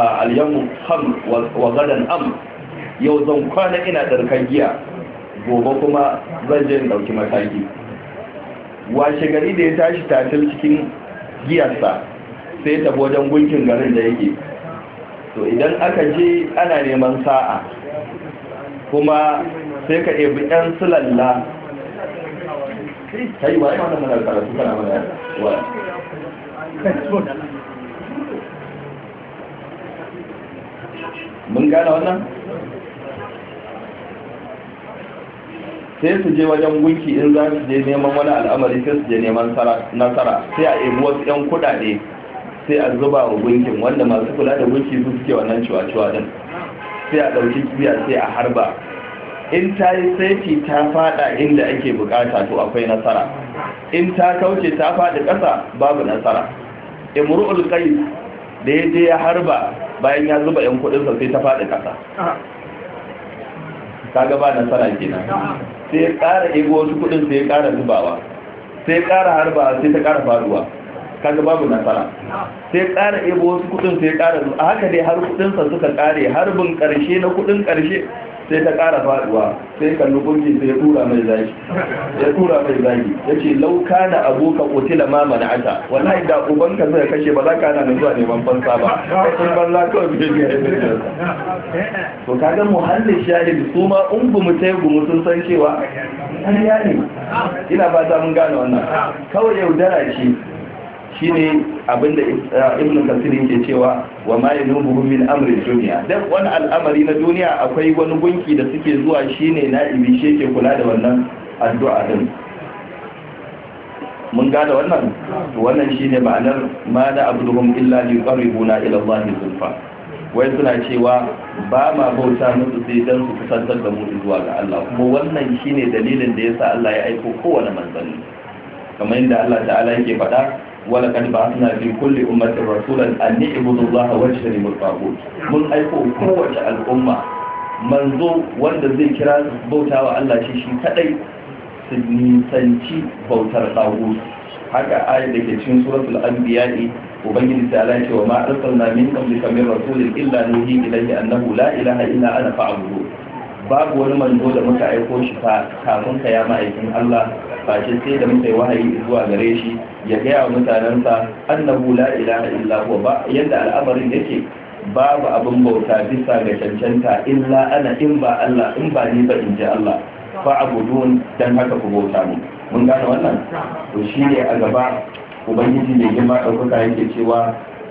wa gadan am, yau zan kwana ina darkan giya, gobe kuma zan je in dauki mataki. Washe gari da ya tashi tatil cikin giyarsa sai ta wajen gunkin garin da yake. To idan aka je ana neman sa'a, kuma sai ka ebi ɗan sulalla, kai ba yi wannan mana karatu kana mana wa mun gane wannan? Sai su je wajen gunki in za su je neman wani al'amari, sai su je neman nasara, sai a ebi wasu 'yan kudade sai a zuba wa gunkin, wanda masu kula da gunki su suke wannan ciwa-ciwa din, sai a ɗauki kibiya sai a harba. In ta yi saiti ta fada inda ake bukata to akwai nasara, in ta kauce ta fada ƙasa babu nasara. Imrul Qais da ya je ya harba bayan ya zuba 'yan kudinsa sai ta fada ƙasa, kaga ba nasara kenan. Sai ya ƙara ego wasu kudin sai ya ƙara zubawa, sai ya ƙara harba sai ta ƙara faduwa, kaga babu nasara. Sai ya ƙara ego wasu kudin sai ya ƙara zuba, haka dai har kudinsa suka ƙare, harbin ƙarshe na kudin ƙarshe sai ta ƙara faduwa. Sai kalli gunki sai ya tura mai zagi, ya ce lauka na aboka kotila ma mana'ata, wallahi da ubanka zai kashe ba za ka hana zuwa neman fansa ba, kai ban za ka wajen biya ya zai. To kaga muhallin shahid su ma ungumu ta yi gumu sun san cewa ƙarya ne. Ina ba ta mun gane wannan, kawai yaudara ce. Shi ne abinda Ibn Kathir ke cewa wa ma yanubu min amri dunya, dan wani al'amari na duniya akwai wani gunki da suke zuwa, shine na'ibi shi ke kula da wannan addu'a din. Mun gane wannan, to wannan shine ma'anar ma da abduhum illa liqarribuna ila Allah zulfa. Wai suna cewa ba ma bauta musu sai dan su kusantar da mu zuwa ga Allah, kuma wannan shine dalilin da yasa Allah ya aiko kowane manzanni, kamar yadda Allah ta'ala yake faɗa ولقد بعثنا في كل أمة رسولا أن اعبدوا الله واجتنبوا الطاغوت. mun aiko kowace al'umma manzo wanda zai kira bautawa Allah shi kadai, su nisanci bautar tagut. Haka ayat da ke cikin suratul anbiya, ubangiji ta ala cewa ma arsalna min qablika min rasulin illa nuhi ilayhi annahu la ilaha illa ana fa'budu. Babu wani manzo da muka aiko shi kafin ka ya ma'aikin Allah, face sai da muka yi wahayi zuwa gare shi ya gaya wa mutanensa annahu la ilaha illa huwa, ba yadda al'amarin yake babu abin bauta bisa ga cancanta illa ana, in ba Allah, in ba ni ba in ji Allah, fa'budun, dan haka ku bauta mu. Mun gane wannan? To shi ne a gaba ubangiji mai girma ɗaukaka yake cewa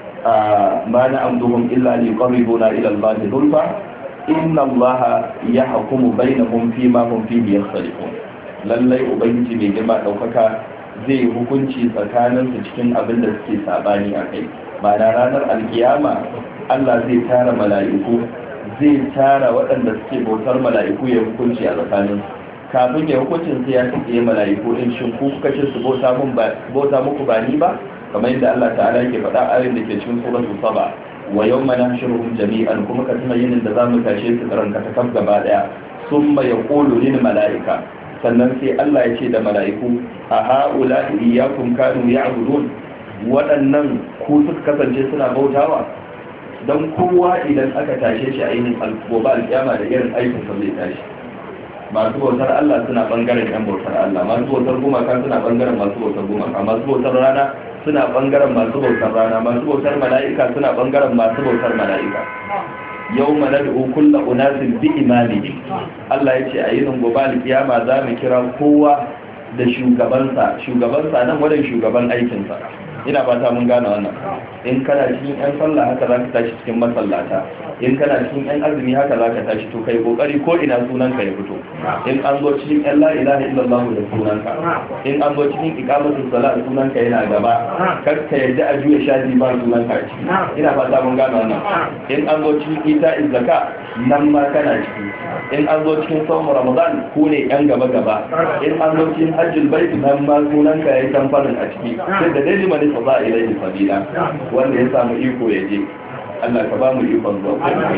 ma na amduhum illa li qarribuna ila Allah zulfa inna Allah yahkumu bainahum fima hum fihi yakhtalifun. Lallai ubangiji mai girma ɗaukaka zai yi hukunci tsakaninsu cikin abin da suke sabani a kai. Ma'ana ranar alkiyama Allah zai tara mala'iku, zai tara waɗanda suke bautar mala'iku ya hukunci a tsakaninsu. Kafin ya hukuncin sai ya tsaye mala'iku din, shin ku kuka ce su bauta muku ba ni ba, kamar yadda Allah ta'ala yake faɗa ayoyin da ke cikin suratul Saba, wa yawma nahshuruhum jami'an, kuma ka tuna yinin da zamu tashe su karanka ta kaf gaba daya. Summa yaqulu lil mala'ika, sannan sai Allah ya ce da mala'iku, a ha'ula iyyakum kanu ya'budun, waɗannan ku suka kasance suna bautawa. Dan kowa idan aka tashe shi a yinin gobe alkiyama da irin aikin sa zai tashi. Masu bautar Allah suna bangaren yan bautar Allah, masu bautar gumaka suna bangaren masu bautar gumaka, masu bautar rana suna bangaren masu bautar rana, masu bautar mala'ika suna bangaren masu bautar mala'ika. Yawma nad'u kullu unasin bi imamihi, Allah yace a yinin gobe alkiyama za mu kira kowa da shugabansa nan wadan shugaban aikin sa. Ina fata mun gane wannan. In kana cikin yan sallah haka za ka tashi cikin masallata, in kana cikin yan azumi haka za ka tashi to kai kokari ko ina sunanka ya fito. In an zo cikin yan la ilaha illallah da sunanka, in an zo cikin iqamatus salat sunanka yana gaba, kar ka yadda a juya shafi ba sunanka a ciki. Ina fata mun gano wannan. In an zo cikin ita'iz zakka nan ma kana ciki. In an zo cikin sawm ramadan ku ne yan gaba gaba. In an zo cikin hajjul bait nan ma sunanka yayi tamfarin a ciki. Sai da dai mani fa ilaihi sabila, wanda ya samu iko ya je. Allah ka ba mu ikon zuwa.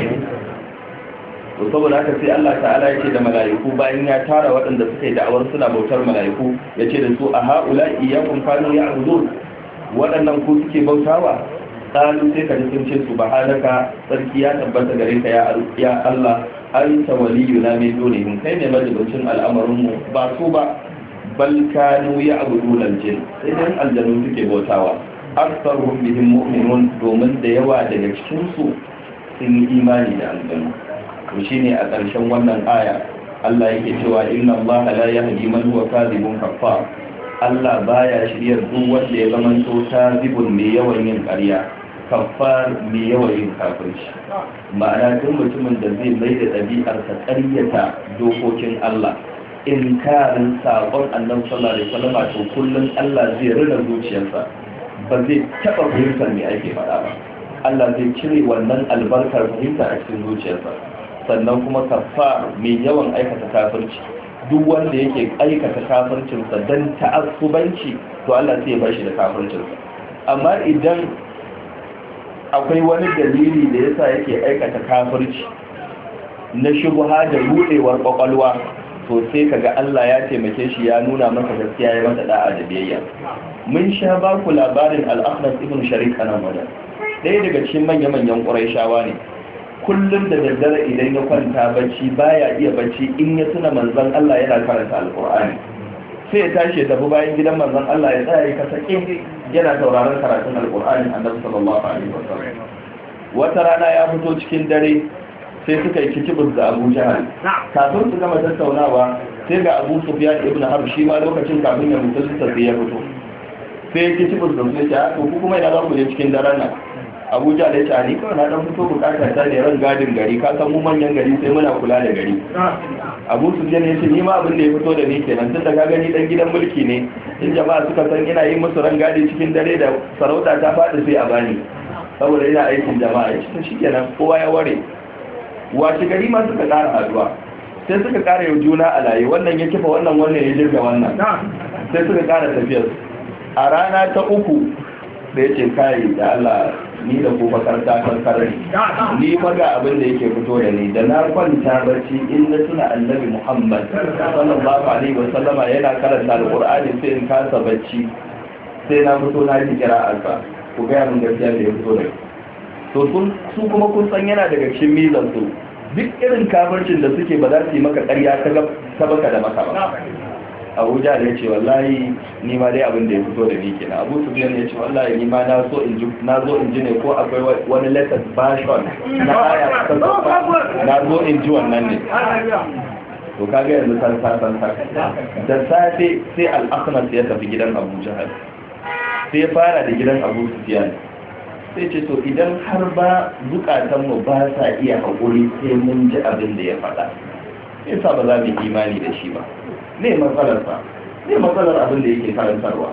To saboda haka sai Allah ta'ala ya ce da mala'iku bayan ya tara waɗanda suka yi da'awar suna bautar mala'iku, ya ce da su a ha'ula iyyakum kanu ya'budun, waɗannan ku suke bautawa. Qalu sai ka ji sun ce subhanaka, sarki ya tabbata gare ka ya Allah, anta waliyuna min dunihim, kai ne majibincin al'amarin mu ba su ba. Bal kanu ya'budun al-jinn, sai dan aljanu suke bautawa. Aktsaruhum bihim mu'minun, domin da yawa daga cikin su sun yi imani da aljanu. To shine a ƙarshen wannan aya Allah yake cewa inna Allah la yahdi man huwa kadhibun kaffar. Allah baya shiryar duk wanda ya zamanto kadhibun mai yawan yin ƙarya, kaffar mai yawan yin kafirci. Ma'ana duk mutumin da zai mai da ɗabi'arsa ƙaryata dokokin Allah, inkarin saƙon Annabi sallallahu alaihi wasallam, to kullum Allah zai rina zuciyarsa, ba zai taɓa fahimtar me ake faɗa ba. Allah zai cire wannan albarkar fahimta a cikin zuciyarsa. Sannan kuma kaffar mai yawan aikata kafirci, duk wanda yake aikata kafircinsa don ta'assubanci, to Allah sai ya bar shi da kafircinsa. Amma idan akwai wani dalili da yasa yake aikata kafirci na shubha da rudewar kwakwalwa, to sai kaga Allah ya taimake shi ya nuna masa gaskiya, ya masa da'a da biyayya. Mun sha ba ku labarin al-Akhnas ibn Sharik anan wajen, ɗaya daga cikin manya-manyan Qurayshawa ne. Kullum da daddare idan ya kwanta bacci baya iya bacci in ya tuna manzon Allah yana karanta alqur'ani, sai ya tashi ya tafi bayan gidan manzon Allah ya tsaya ya kasake yana sauraron karatun alqur'ani Annabi sallallahu alaihi wasallam. Wata rana ya fito cikin dare sai suka yi kicibus da Abu Jahal. Kafin su gama tattaunawa sai ga Abu Sufyan ibn Harb, shi ma lokacin kafin ya musulunta sai ya fito, sai ya kicibus da su ya ce to ku kuma ina za ku je cikin daren nan. Abuja da ya ce ni kawai na dan fito bukatar ta ne ran gadin gari, ka san mu manyan gari sai muna kula da gari. Abu Sufyan ya ce ni ma abin da ya fito da ni kenan, tunda ka gani dan gidan mulki ne, in jama'a suka san ina yi musu ran gadi cikin dare da sarauta ta faɗi sai a bani, saboda ina aikin jama'a. Ya ce shikenan kowa ya ware. Wace gari ma suka ƙara haduwa, sai suka ƙara yau juna a layi, wannan ya kifa wannan, wannan ya jirga wannan, sai suka ƙara tafiyar. A rana ta uku da ya ce kai da Allah ni da ku makarta kankar ni maga abin da yake fito da ni, da na kwanta bacci in na tuna Annabi Muhammad sallallahu alaihi wasallama yana karanta alqur'ani sai in kasa bacci, sai na fito na ji kira'arsa. Ku ga mun gaskiya da ya fito da to su kuma kun san yana daga cikin mizan su, duk irin kafircin da suke ba za su yi maka ƙarya ta baka da maka ba. Abuja da ya ce wallahi ni ma dai abin da ya fito da ni kenan. Abu Sufyan ya ce wallahi ni ma na zo in ji ne ko akwai wani latest version na aya ta na zo in ji wannan ne. To kaga yanzu san da safe sai al-Akhnas ya tafi gidan Abu Jahal, sai ya fara da gidan Abu Sufyan, sai ce to idan har ba zukatanmu ba sa iya haƙuri sai mun ji abin da ya faɗa, yasa ba za mu imani da shi ba. Ne matsalarsa, ne matsalar abin da yake karantarwa.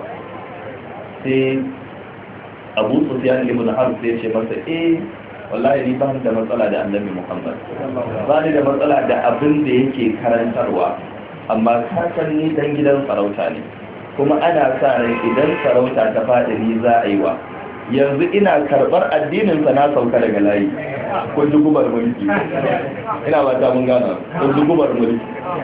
Sai Abu Sufyan ibn Harb sai ce masa wallahi ni ba da matsala da Annabi Muhammad, ba ni da matsala da abin da yake karantarwa, amma ka san ni dan gidan sarauta ne, kuma ana sa ran idan sarauta ta faɗi ni za a yi wa. Yanzu ina karɓar addininsa na sauka daga layi, kun ji gubar mulki, ina ba ta mun gana, kun ji gubar mulki.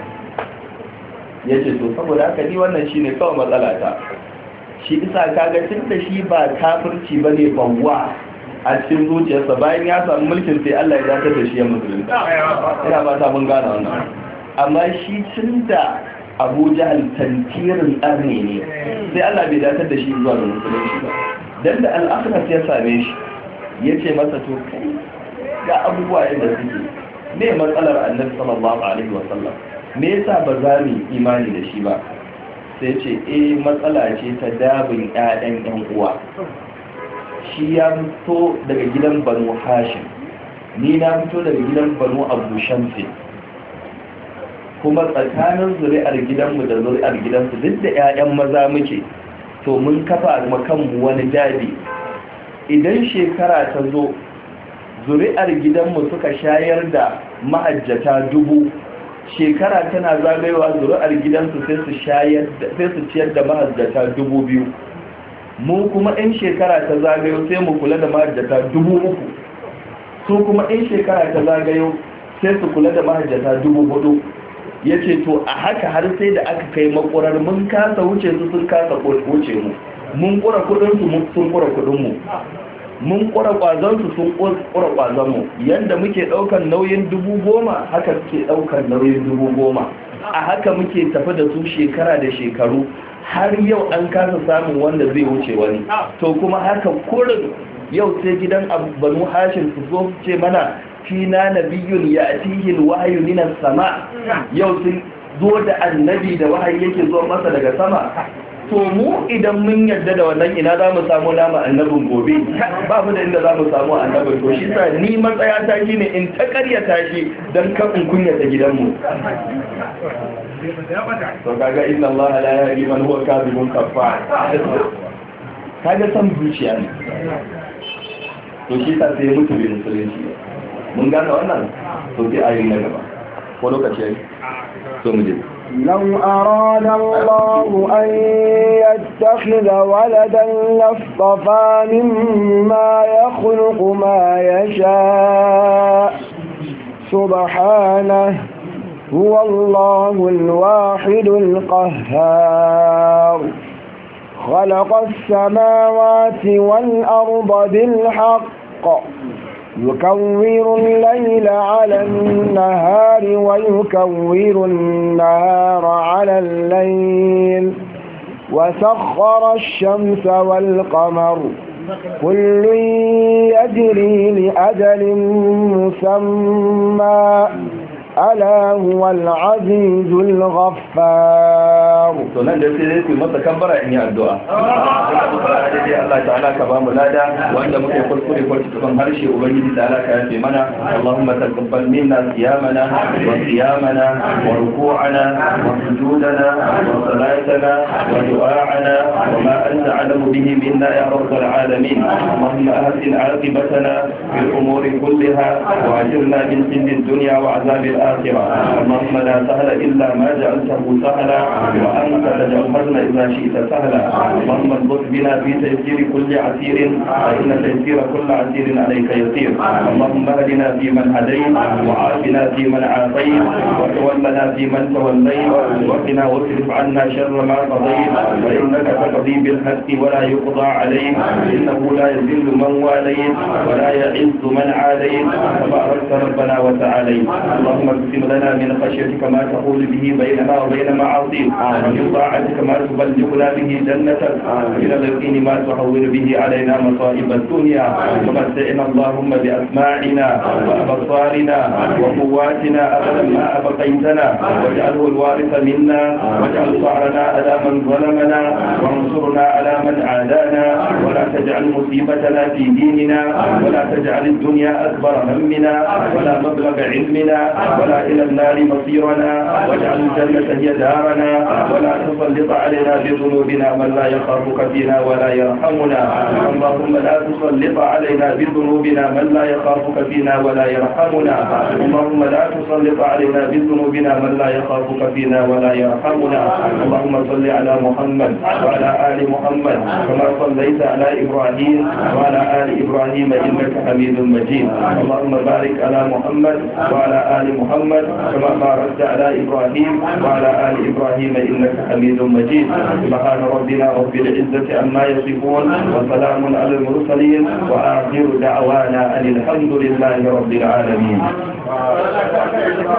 Ya ce to saboda haka ni wannan shi ne kawai matsalata. Shi isa kaga tun da shi ba kafirci ba ne bawwa a cikin zuciyarsa, bayan ya samu mulkin sai Allah ya dace da shi ya musulunta. Ina ba ta mun gana wannan. Amma shi tun da Abu Jahal tantirin arne ne, sai Allah bai dace da shi zuwa ga musulunci ba. Dan da al-Akhnas ya same shi ya ce masa to kai ga abubuwa yadda suke, me matsalar Annabi sallallahu alaihi wasallam, me yasa ba za mu imani da shi ba? Sai ce matsala ce ta dabin ƴaƴan ƴan uwa. Shi ya fito daga gidan Banu Hashim, ni na fito daga gidan banu abu shamsi, kuma tsakanin zuri'ar gidanmu da zuri'ar gidansu duk da 'ya'yan maza muke, to mun kafa kanmu wani dabi. Idan shekara ta zo zuri'ar gidanmu suka shayar da mahajjata 1000, shekara tana zagayowa zuri'ar gidansu sai su ciyar da mahajjata 2000. mu kuma in shekara ta zagayo sai mu kula da mahajjata 3000, su kuma in shekara ta zagayo sai su kula da mahajjata 4000. ya ce to a haka har sai da aka kai makurar mun kasa wuce su sun kasa wuce mu, mun kura kudinsu sun kura kudinmu, mun kura kwazonsu sun kura kwazonmu. yadda muke daukar nauyin 10,000 haka suke daukar nauyin 10,000. a haka muke tafi da su shekara da shekaru, har yau an kasa samun wanda zai wuce wani. to kuma haka kurin yau sai gidan banu hashim su zo ce mana fina nabiyyun ya'tihi alwahyu minas sama, yau sun zo da annabi da wahayi yake zuwa masa daga sama. to mu idan mun yarda da wannan ina za mu samu nama annabin gobe? ba mu da inda za mu samu annabin. to shi sa ni matsaya ta shine in ta karyata shi dan kafin kunyata gidanmu. to kaga inna Allah la yahdi man huwa kadhibun kafar. kaga san zuciya ne. to shi sa sai mutu bin musulunci. mun gane wannan to sai ayoyi na gaba ko lokaci to mu je. لو أراد الله أن يتخذ ولدا لاصطفى مما يخلق ما يشاء سبحانه هو الله الواحد القهار خلق السماوات والأرض بالحق يكور الليل على النهار ويكور النهار على الليل وسخر الشمس والقمر كل يجري لأجل مسمى ألا هو العزيز الغفار. to nan da sai ku masa kambara in yi addu'a. Allah ta'ala ka ba mu lada wanda muke kuskure ko cikin harshe ubangiji ta'ala ka yafe mana. Allahumma taqabbal minna siyamana wa qiyamana wa ruku'ana wa sujudana wa salatana wa du'a'ana wa ma anta a'lamu bihi minna ya rabbal alamin. Allahumma ahsin 'aqibatana fil umuri kullaha wa ajirna min khizyi ad-dunya wa 'adhabil الآخرة. اللهم لا سهل إلا ما جعلته سهلا وأنت تجعل الحزن إذا شئت سهلا. اللهم اضبط بنا في تيسير كل عسير فإن تيسير كل عسير عليك يسير. اللهم اهدنا فيمن هديت وعافنا فيمن عافيت وتولنا فيمن توليت وقنا واصرف عنا شر ما قضيت فإنك تقضي بالحق ولا يقضى عليك إنه لا يذل من واليت ولا يعز من عاديت تباركت ربنا وتعاليت. اللهم اقسم لنا من خشيتك ما تحول به بيننا وبين معاصيك ومن طاعتك ما تبلغنا به جنتك ومن اليقين ما تحول به علينا مصائب الدنيا. ومتعنا اللهم بأسماعنا وأبصارنا وقواتنا أبدا ما أبقيتنا واجعله الوارث منا واجعل ثأرنا على من ظلمنا وانصرنا على من عادانا ولا تجعل مصيبتنا في ديننا ولا تجعل الدنيا أكبر همنا ولا مبلغ علمنا ولا إلى النار مصيرنا واجعل الجنة هي دارنا ولا تسلط علينا بذنوبنا من لا يخافك فينا ولا يرحمنا. اللهم لا تسلط علينا بذنوبنا من لا يخافك فينا ولا يرحمنا. اللهم لا تسلط علينا بذنوبنا من لا يخافك فينا ولا يرحمنا. اللهم صل على محمد وعلى آل محمد كما صليت على إبراهيم وعلى آل إبراهيم إنك حميد مجيد. اللهم بارك على محمد وعلى آل محمد كما باركت على إبراهيم وعلى آل إبراهيم إنك حميد مجيد. سبحان ربنا رب العزة عما يصفون وسلام على المرسلين وآخر دعوانا أن الحمد لله رب العالمين.